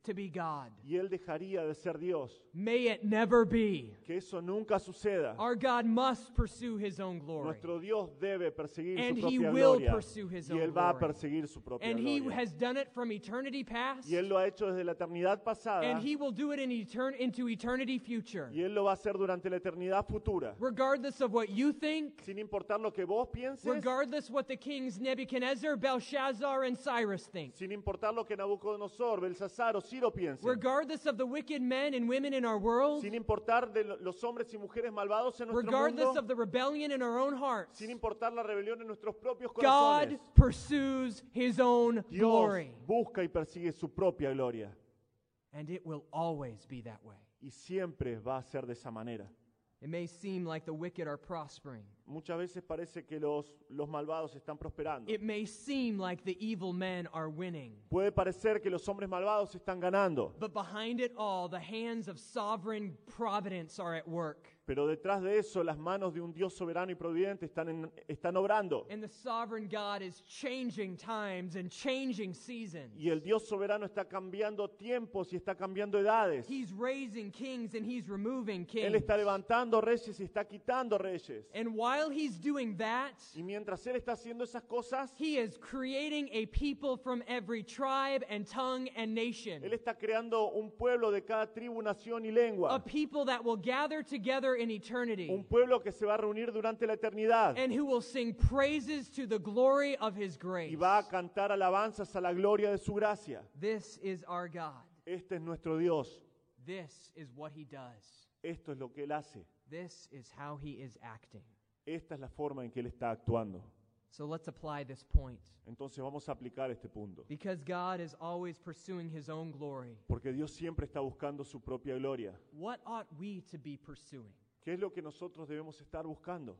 to be God. y él dejaría de ser Dios. May it never be. Que eso nunca suceda. Our God must pursue His own glory. Nuestro Dios debe perseguir And su He propia will gloria. pursue His Y own él va a glory. perseguir su propia And He gloria. has done it from eternity past. Y él lo ha hecho desde la eternidad pasada. And He will do it into eternity future. Y él lo va a hacer durante la eternidad futura. Regardless of what you think, Sin importar lo que vos pienses, regardless what the kings Nebuchadnezzar, Belshazzar, and Cyrus think, sin importar lo que Nabucodonosor, Belsasar o Ciro piensen, regardless of the wicked men and women in our world, sin importar de los hombres y mujeres malvados en nuestro regardless mundo, of the rebellion in our own hearts, sin importar la rebelión en nuestros propios God corazones, pursues His own Dios glory. busca y persigue su propia gloria. And it will always be that way. Y siempre va a ser de esa manera. It may seem like the wicked are prospering. Muchas veces parece que los malvados están prosperando. It may seem like the evil men are winning. Puede parecer que los hombres malvados están ganando, But behind it all, the hands of sovereign providence are at work. pero detrás de eso las manos de un Dios soberano y providente están obrando. And the sovereign God is changing times and changing seasons. Y el Dios soberano está cambiando tiempos y está cambiando edades. He's raising kings and He's removing Él kings. está levantando reyes y está quitando reyes. And while He's doing that, Y mientras Él está haciendo esas cosas, He is creating a people from every tribe and tongue and nation. Él está creando un pueblo de cada tribu, nación y A lengua. people that will gather together in eternity Un pueblo que se va a reunir durante la eternidad and who will sing praises to the glory of His grace. y va a cantar alabanzas a la gloria de su gracia. This is our God. Este es nuestro Dios. This is what He does. Esto es lo que Él hace. This is how He is acting. Esta es la forma en que Él está actuando. So let's apply this point. Entonces vamos a aplicar este punto. Because God is always pursuing His own glory, Porque Dios siempre está buscando su propia gloria. what ought we to be pursuing? ¿Qué es lo que nosotros debemos estar buscando?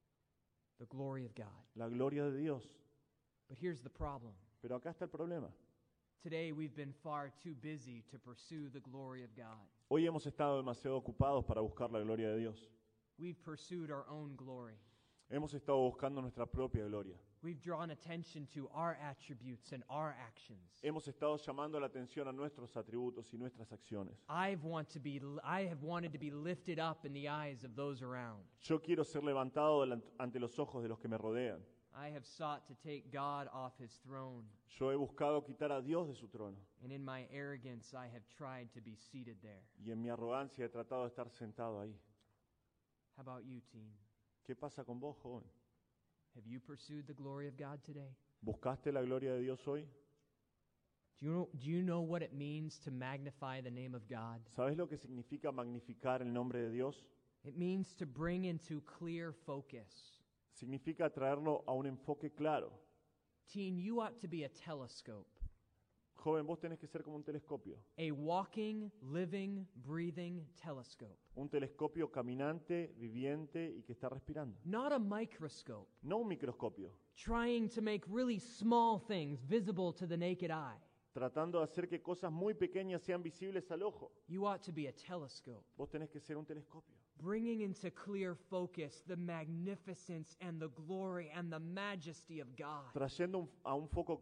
The glory of God. La gloria de Dios. But here's the problem. Pero acá está el problema. Today we've been far too busy to pursue the glory of God. Hoy hemos estado demasiado ocupados para buscar la gloria de Dios. We've pursued our own glory. Hemos estado buscando nuestra propia gloria. We've drawn attention to our attributes and our actions. Hemos estado llamando la atención a nuestros atributos y nuestras acciones. I have wanted to be lifted up in the eyes of those around. Yo quiero ser levantado ante los ojos de los que me rodean. I have sought to take God off His throne, Yo he buscado quitar a Dios de su trono. and in my arrogance I have tried to be seated there. Y en mi arrogancia he tratado de estar sentado ahí. How about you, teen? ¿Qué pasa con vos, joven? Have you pursued the glory of God today? ¿Buscaste la gloria de Dios hoy? Do you know what it means to magnify the name of God? ¿Sabes lo que significa magnificar el nombre de Dios? It means to bring into clear focus. Significa traerlo a un enfoque claro. Teen, you ought to be a telescope, Joven, vos tenés que ser como un telescopio. a walking, living, breathing telescope. Un telescopio caminante, viviente y que está respirando. Not a microscope, No un microscopio, trying to make really small things visible to the naked eye. tratando de hacer que cosas muy pequeñas sean visibles al ojo. You ought to be a telescope, Vos tenés que ser un telescopio. bringing into clear focus the magnificence and the glory and the majesty of God. Trayendo a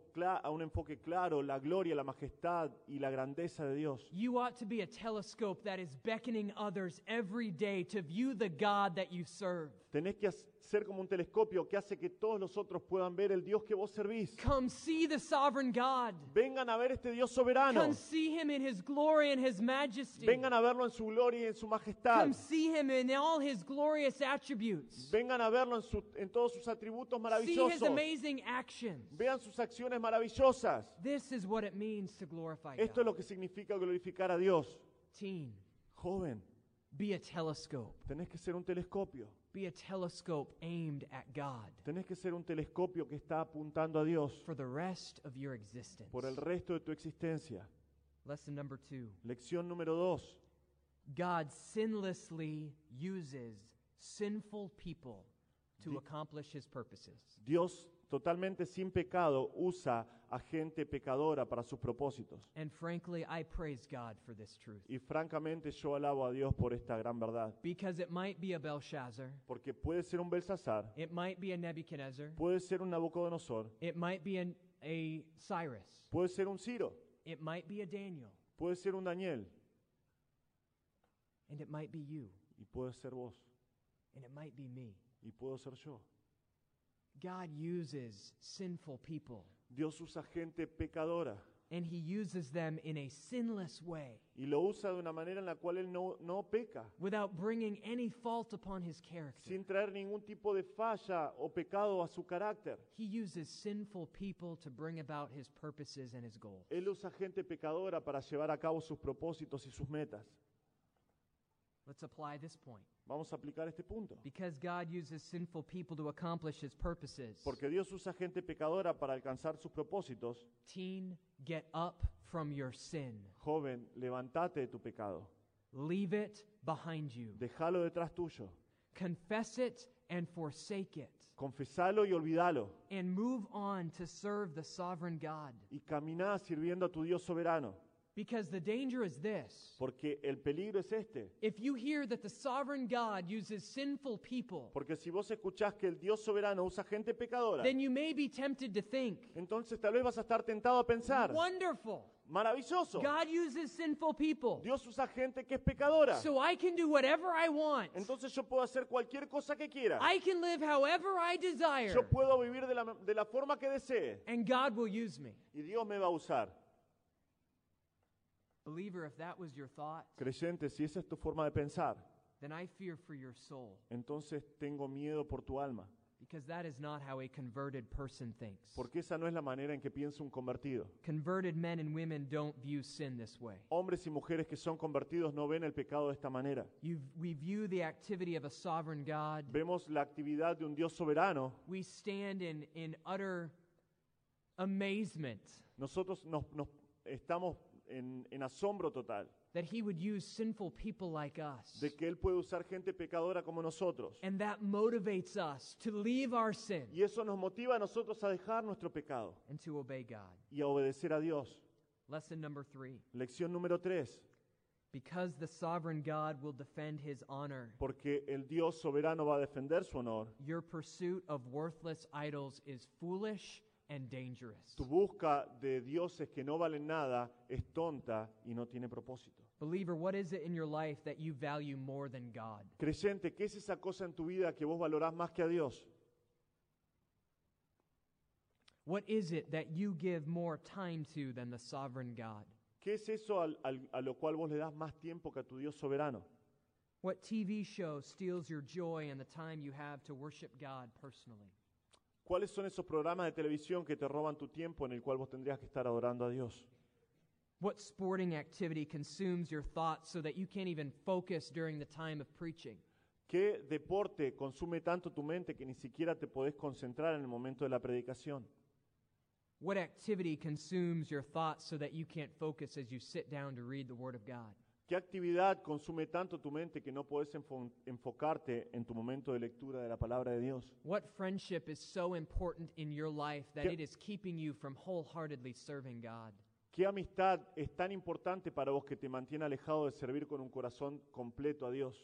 un enfoque claro la gloria, la majestad y la grandeza de Dios. You ought to be a telescope that is beckoning others every day to view the God that you serve. Tenés que ser como un telescopio que hace que todos los otros puedan ver el Dios que vos servís. Come see the sovereign God. Vengan a ver este Dios soberano. Come see Him in His glory and His majesty. Vengan a verlo en su gloria y en su majestad. Come see Him in all His glorious attributes. Vengan a verlo en todos sus atributos See His maravillosos. amazing actions. Vean sus acciones maravillosas. This is what it means to glorify Esto es lo God. que significa glorificar a Dios. Teen, Joven, be a telescope. tenés que ser un telescopio. Be a telescope aimed at God Tenés que ser un telescopio que está apuntando a Dios for the rest of your existence. por el resto de tu existencia. Lesson number 2. Lección número 2. God sinlessly uses sinful people to Di- accomplish His purposes. Dios totalmente sin pecado usa a gente pecadora para sus propósitos. And frankly, I praise God for this truth. Y francamente yo alabo a Dios por esta gran verdad. Because it might be a Belshazzar, Porque puede ser un Belsasar, it might be a Nebuchadnezzar, puede ser un Nabucodonosor, it might be a Cyrus, puede ser un Ciro, it might be a Daniel. Puede ser un Daniel and it might be you, y puede ser vos and it might be me. y puedo ser yo. God uses sinful people, Dios usa gente pecadora and He uses them in a sinless way, y lo usa de una manera en la cual Él no peca, without bringing any fault upon His character. sin traer ningún tipo de falla o pecado a su carácter. He uses sinful people to bring about His purposes and His goals. Él usa gente pecadora para llevar a cabo sus propósitos y sus metas. Let's apply this point. Vamos a aplicar este punto. Because God uses sinful people to accomplish His purposes. Porque Dios usa gente pecadora para alcanzar sus propósitos. Teen, get up from your sin. Joven, levántate de tu pecado. Leave it behind you. Déjalo detrás tuyo. Confess it and forsake it. Confesalo y olvídalo. And move on to serve the sovereign God. Y caminá sirviendo a tu Dios soberano. Because the danger is this. Porque el peligro es este. If you hear that the sovereign God uses sinful people, Porque si vos escuchás que el Dios soberano usa gente pecadora, then you may be tempted to think, entonces tal vez vas a estar tentado a pensar, wonderful, maravilloso, God uses sinful people, Dios usa gente que es pecadora. so I can do whatever I want. Entonces yo puedo hacer cualquier cosa que quiera. I can live however I desire, Yo puedo vivir de la forma que desee. and God will use me. Y Dios me va a usar. Believer, if that was your thought, Creyente, si esa es tu forma de pensar, then I fear for your soul, entonces tengo miedo por tu alma. because that is not how a converted person thinks. Porque esa no es la manera en que piensa un convertido. Converted men and women don't view sin this way. Hombres y mujeres que son convertidos no ven el pecado de esta manera. We view the activity of a sovereign God. Vemos la actividad de un Dios soberano. We stand in utter amazement Nosotros nos estamos en asombro total that He would use sinful people like us. de que Él puede usar gente pecadora como nosotros. And that motivates us to leave our sin Y eso nos motiva a nosotros a dejar nuestro pecado and to obey God. y a obedecer a Dios. Lesson number 3. Lección número 3. Because the sovereign God will defend His honor, Porque el Dios soberano va a defender su honor. your pursuit of worthless idols is foolish and dangerous. Tu busca de dioses que no valen nada es tonta y no tiene propósito. Believer, what is it in your life that you value more than God? Creyente, ¿qué es esa cosa en tu vida que vos valorás más que a Dios? What is it that you give more time to than the sovereign God? ¿Qué es eso a lo cual vos le das más tiempo que a tu Dios soberano? What TV show steals your joy and the time you have to worship God personally? ¿Cuáles son esos programas de televisión que te roban tu tiempo en el cual vos tendrías que estar adorando a Dios? What sporting activity consumes your thoughts so that you can't even focus during the time of preaching? ¿Qué deporte consume tanto tu mente que ni siquiera te podés concentrar en el momento de la predicación? What activity consumes your thoughts so that you can't focus as you sit down to read the Word of God? ¿Qué actividad consume tanto tu mente que no podés enfocarte en tu momento de lectura de la palabra de Dios? What friendship is so important in your life that ¿Qué- it is keeping you from wholeheartedly serving God? ¿Qué amistad es tan importante para vos que te mantiene alejado de servir con un corazón completo a Dios?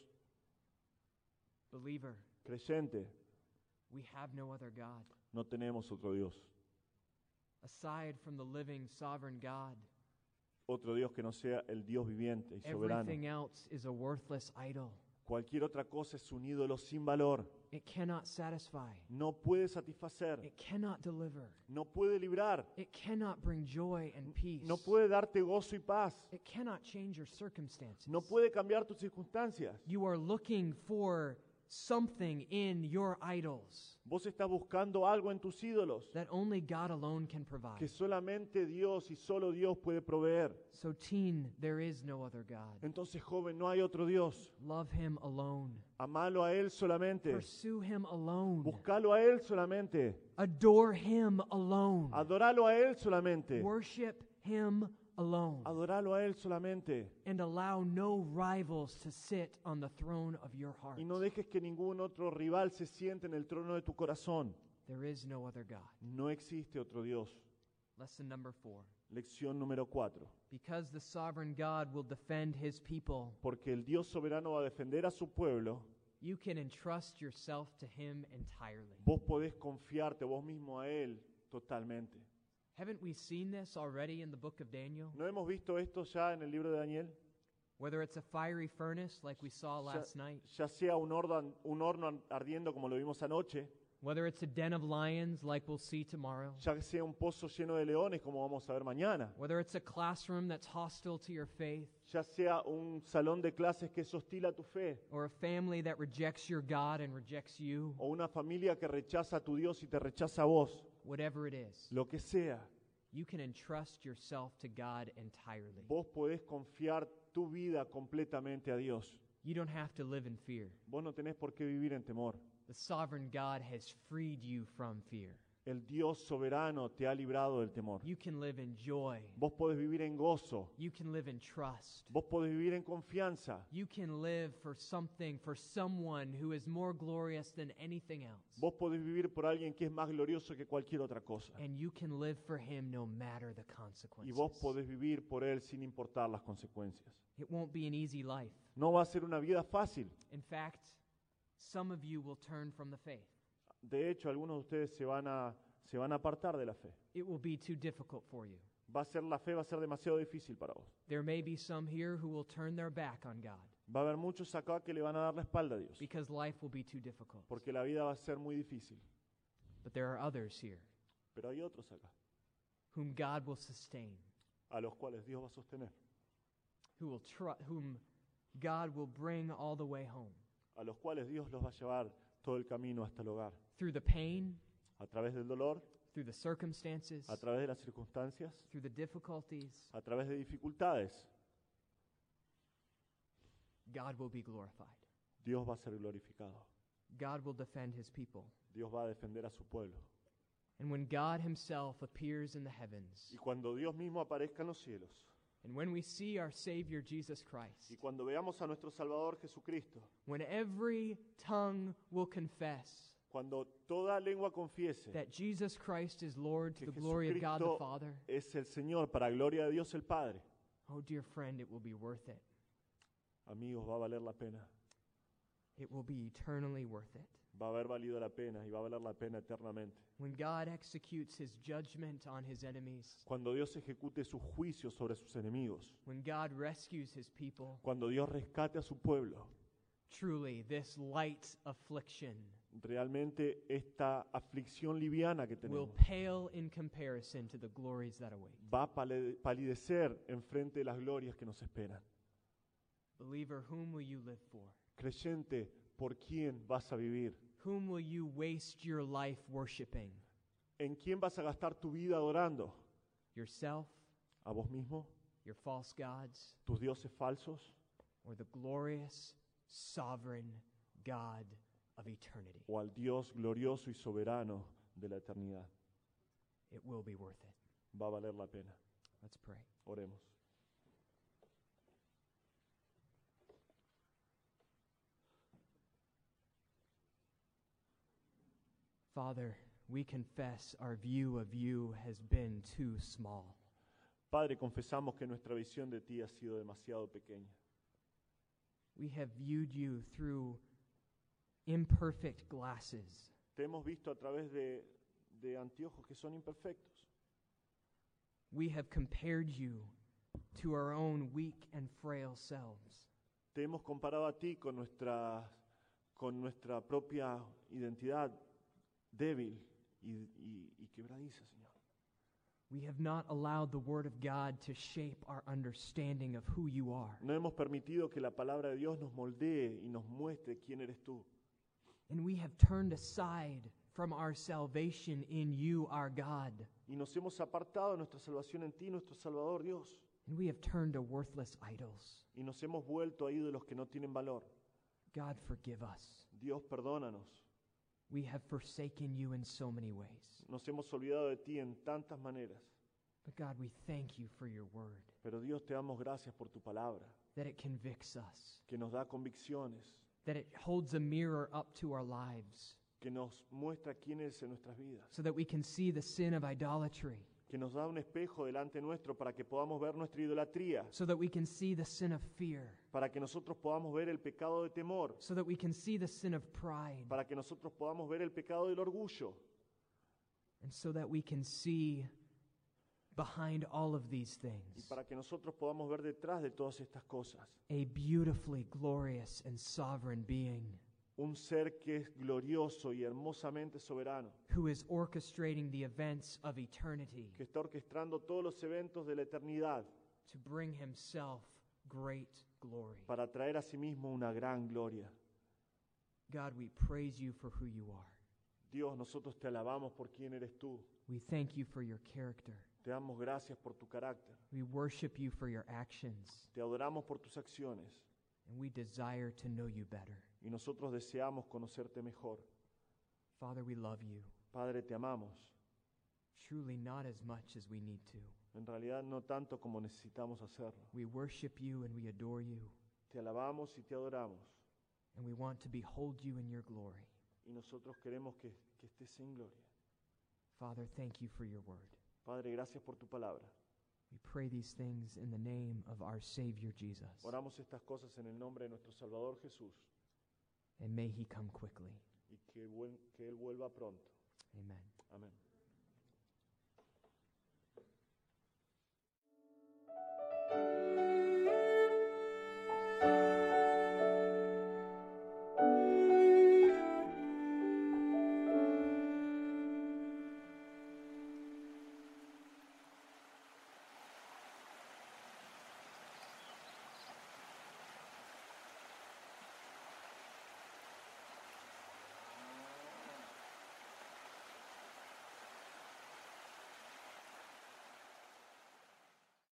Believer, Creyente, we have no other God. no tenemos otro Dios. Aside from the living sovereign God, Otro Dios que no sea el Dios viviente y soberano. everything else is a worthless idol. Cualquier otra cosa es un ídolo sin valor. It cannot satisfy. No puede satisfacer, It cannot deliver. no puede librar, It cannot bring joy and peace. no puede darte gozo y paz, It cannot change your circumstances. no puede cambiar tus circunstancias. You are looking for something in your idols Vos estás buscando algo en tus ídolos that only God alone can provide. que solamente Dios y solo Dios puede proveer. So, teen, there is no other God. Entonces, joven, no hay otro Dios. Love Him alone. Amalo a Él solamente. Pursue Him alone. Buscalo a Él solamente. Adore Him alone. Adoralo a Él solamente. Worship Him alone. Adoralo a Él solamente. And allow no rivals to sit on the throne of your heart. Y no dejes que ningún otro rival se siente en el trono de tu corazón. There is no other God. No existe otro Dios. Lesson number 4. Lección número 4. Because the sovereign God will defend His people, Porque el Dios soberano va a defender a su pueblo, you can entrust yourself to Him entirely. vos podés confiarte vos mismo a Él totalmente. Haven't we seen this already in the book of Daniel? ¿No hemos visto esto ya en el libro de Daniel? Whether it's a fiery furnace like we saw last night, Ya sea un horno ardiendo como lo vimos anoche, whether it's a den of lions like we'll see tomorrow, ya sea un pozo lleno de leones como vamos a ver mañana, whether it's a classroom that's hostile to your faith, ya sea un salón de clases que es hostil a tu fe, or a family that rejects your God and rejects you, o una familia que rechaza a tu Dios y te rechaza a vos, whatever it is, lo que sea, you can entrust yourself to God entirely. vos podés confiar tu vida completamente a Dios. You don't have to live in fear. Vos no tenés por qué vivir en temor. The sovereign God has freed you from fear. El Dios soberano te ha librado del temor. You can live in joy. Vos podés vivir en gozo. You can live in trust. Vos podés vivir en confianza. You can live for something, for someone who is more glorious than anything else. Vos podés vivir por alguien que es más glorioso que cualquier otra cosa. And you can live for him no matter the Y vos consequences. podés vivir por él sin importar las consecuencias. It won't be an easy life. No va a ser una vida fácil. In fact, some of you will turn from the faith. De hecho, algunos de ustedes se van a apartar de la fe. It will be too difficult for you. La fe va a ser demasiado difícil para vos. There may be some here who will turn their back on God Va a haber muchos acá que le van a dar la espalda a Dios. because life will be too difficult. Porque la vida va a ser muy difícil. But there are others here Pero hay otros acá, whom God will sustain, a los cuales Dios va a sostener. whom God will bring all the way home. A los cuales Dios los va a llevar todo el camino hasta el hogar. Through the pain, A través del dolor, through the circumstances, a través de las circunstancias, through the difficulties, a través de dificultades, God will be glorified. Dios va a ser glorificado. God will defend his people. Dios va a defender a su pueblo. And when God himself appears in the heavens, Y cuando Dios mismo aparezca en los cielos, and when we see our Savior Jesus Christ, y cuando veamos a nuestro Salvador Jesucristo, when every tongue will confess cuando toda lengua confiese that Jesus Christ is Lord to que the glory of God the Jesucristo Father, es el Señor para gloria de Dios el Padre, oh dear friend, it will be worth it. amigos, va a valer la pena. It will be eternally worth it. Va a haber valido la pena y va a valer la pena eternamente. When God executes his judgment on his enemies, Cuando Dios ejecute su juicio sobre sus enemigos, when God rescues his people, cuando Dios rescate a su pueblo, truly this light affliction realmente esta aflicción liviana que will tenemos pale in comparison to the glories that await. va a palidecer en frente de las glorias que nos esperan. Believer, whom will you live for? Creyente, ¿por quién vas a vivir? Whom will you waste your life worshiping? ¿En quién vas a gastar tu vida adorando? Yourself, ¿A vos mismo? your false gods, ¿Tus dioses falsos? or the glorious, sovereign God of eternity? ¿O al Dios glorioso y soberano de la eternidad? It will be worth it. Va a valer la pena. Let's pray. Oremos. Father, we confess our view of you has been too small. Padre, confesamos que nuestra visión de ti ha sido demasiado pequeña. We have viewed you through imperfect glasses. Te hemos visto a través de anteojos que son imperfectos. We have compared you to our own weak and frail selves. Te hemos comparado a ti con nuestra propia identidad débil y quebradiza, Señor. We have not allowed the Word of God to shape our understanding of who you are. No hemos permitido que la palabra de Dios nos moldee y nos muestre quién eres tú. And we have turned aside from our salvation in you, our God. Y nos hemos apartado de nuestra salvación en ti, nuestro Salvador Dios. And we have turned to worthless idols. Y nos hemos vuelto a ídolos que no tienen valor. God, forgive us. Dios, perdónanos. We have forsaken you in so many ways. Nos hemos olvidado de ti en tantas maneras. But God, we thank you for your word, Pero Dios, te damos gracias por tu palabra, that it convicts us, que nos da convicciones, that it holds a mirror up to our lives, que nos muestra quién es en nuestras vidas, so that we can see the sin of idolatry, que nos da un espejo delante nuestro para que podamos ver nuestra idolatría, so that we can see the sin of fear, para que nosotros podamos ver el pecado de temor, so that we can see the sin of pride, para que nosotros podamos ver el pecado del orgullo, and so that we can see behind all of these y things, para que nosotros podamos ver detrás de todas estas cosas a beautifully glorious and sovereign being un ser que es glorioso y hermosamente soberano, who is orchestrating the events of eternity que está orquestando todos los eventos de la eternidad to bring himself great glory. para traer a sí mismo una gran gloria. God, we praise you for who you are. Dios, nosotros te alabamos por quién eres tú. We thank you for your character. Te damos gracias por tu carácter. We worship you for your actions, Te adoramos por tus acciones. and we desire to know you better. Y nosotros deseamos conocerte mejor. Father, we love you, Padre, te amamos. truly not as much as we need to. En realidad no tanto como necesitamos hacerlo. We worship you and we adore you, Te alabamos y te adoramos. and we want to behold you in your glory. Y nosotros queremos que estés en gloria. Father, thank you for your word. Padre, gracias por tu palabra. We pray these things in the name of our Savior Jesus, Oramos estas cosas en el nombre de nuestro Salvador Jesús. and may he come quickly. Y que Él vuelva pronto. Amen. Amén.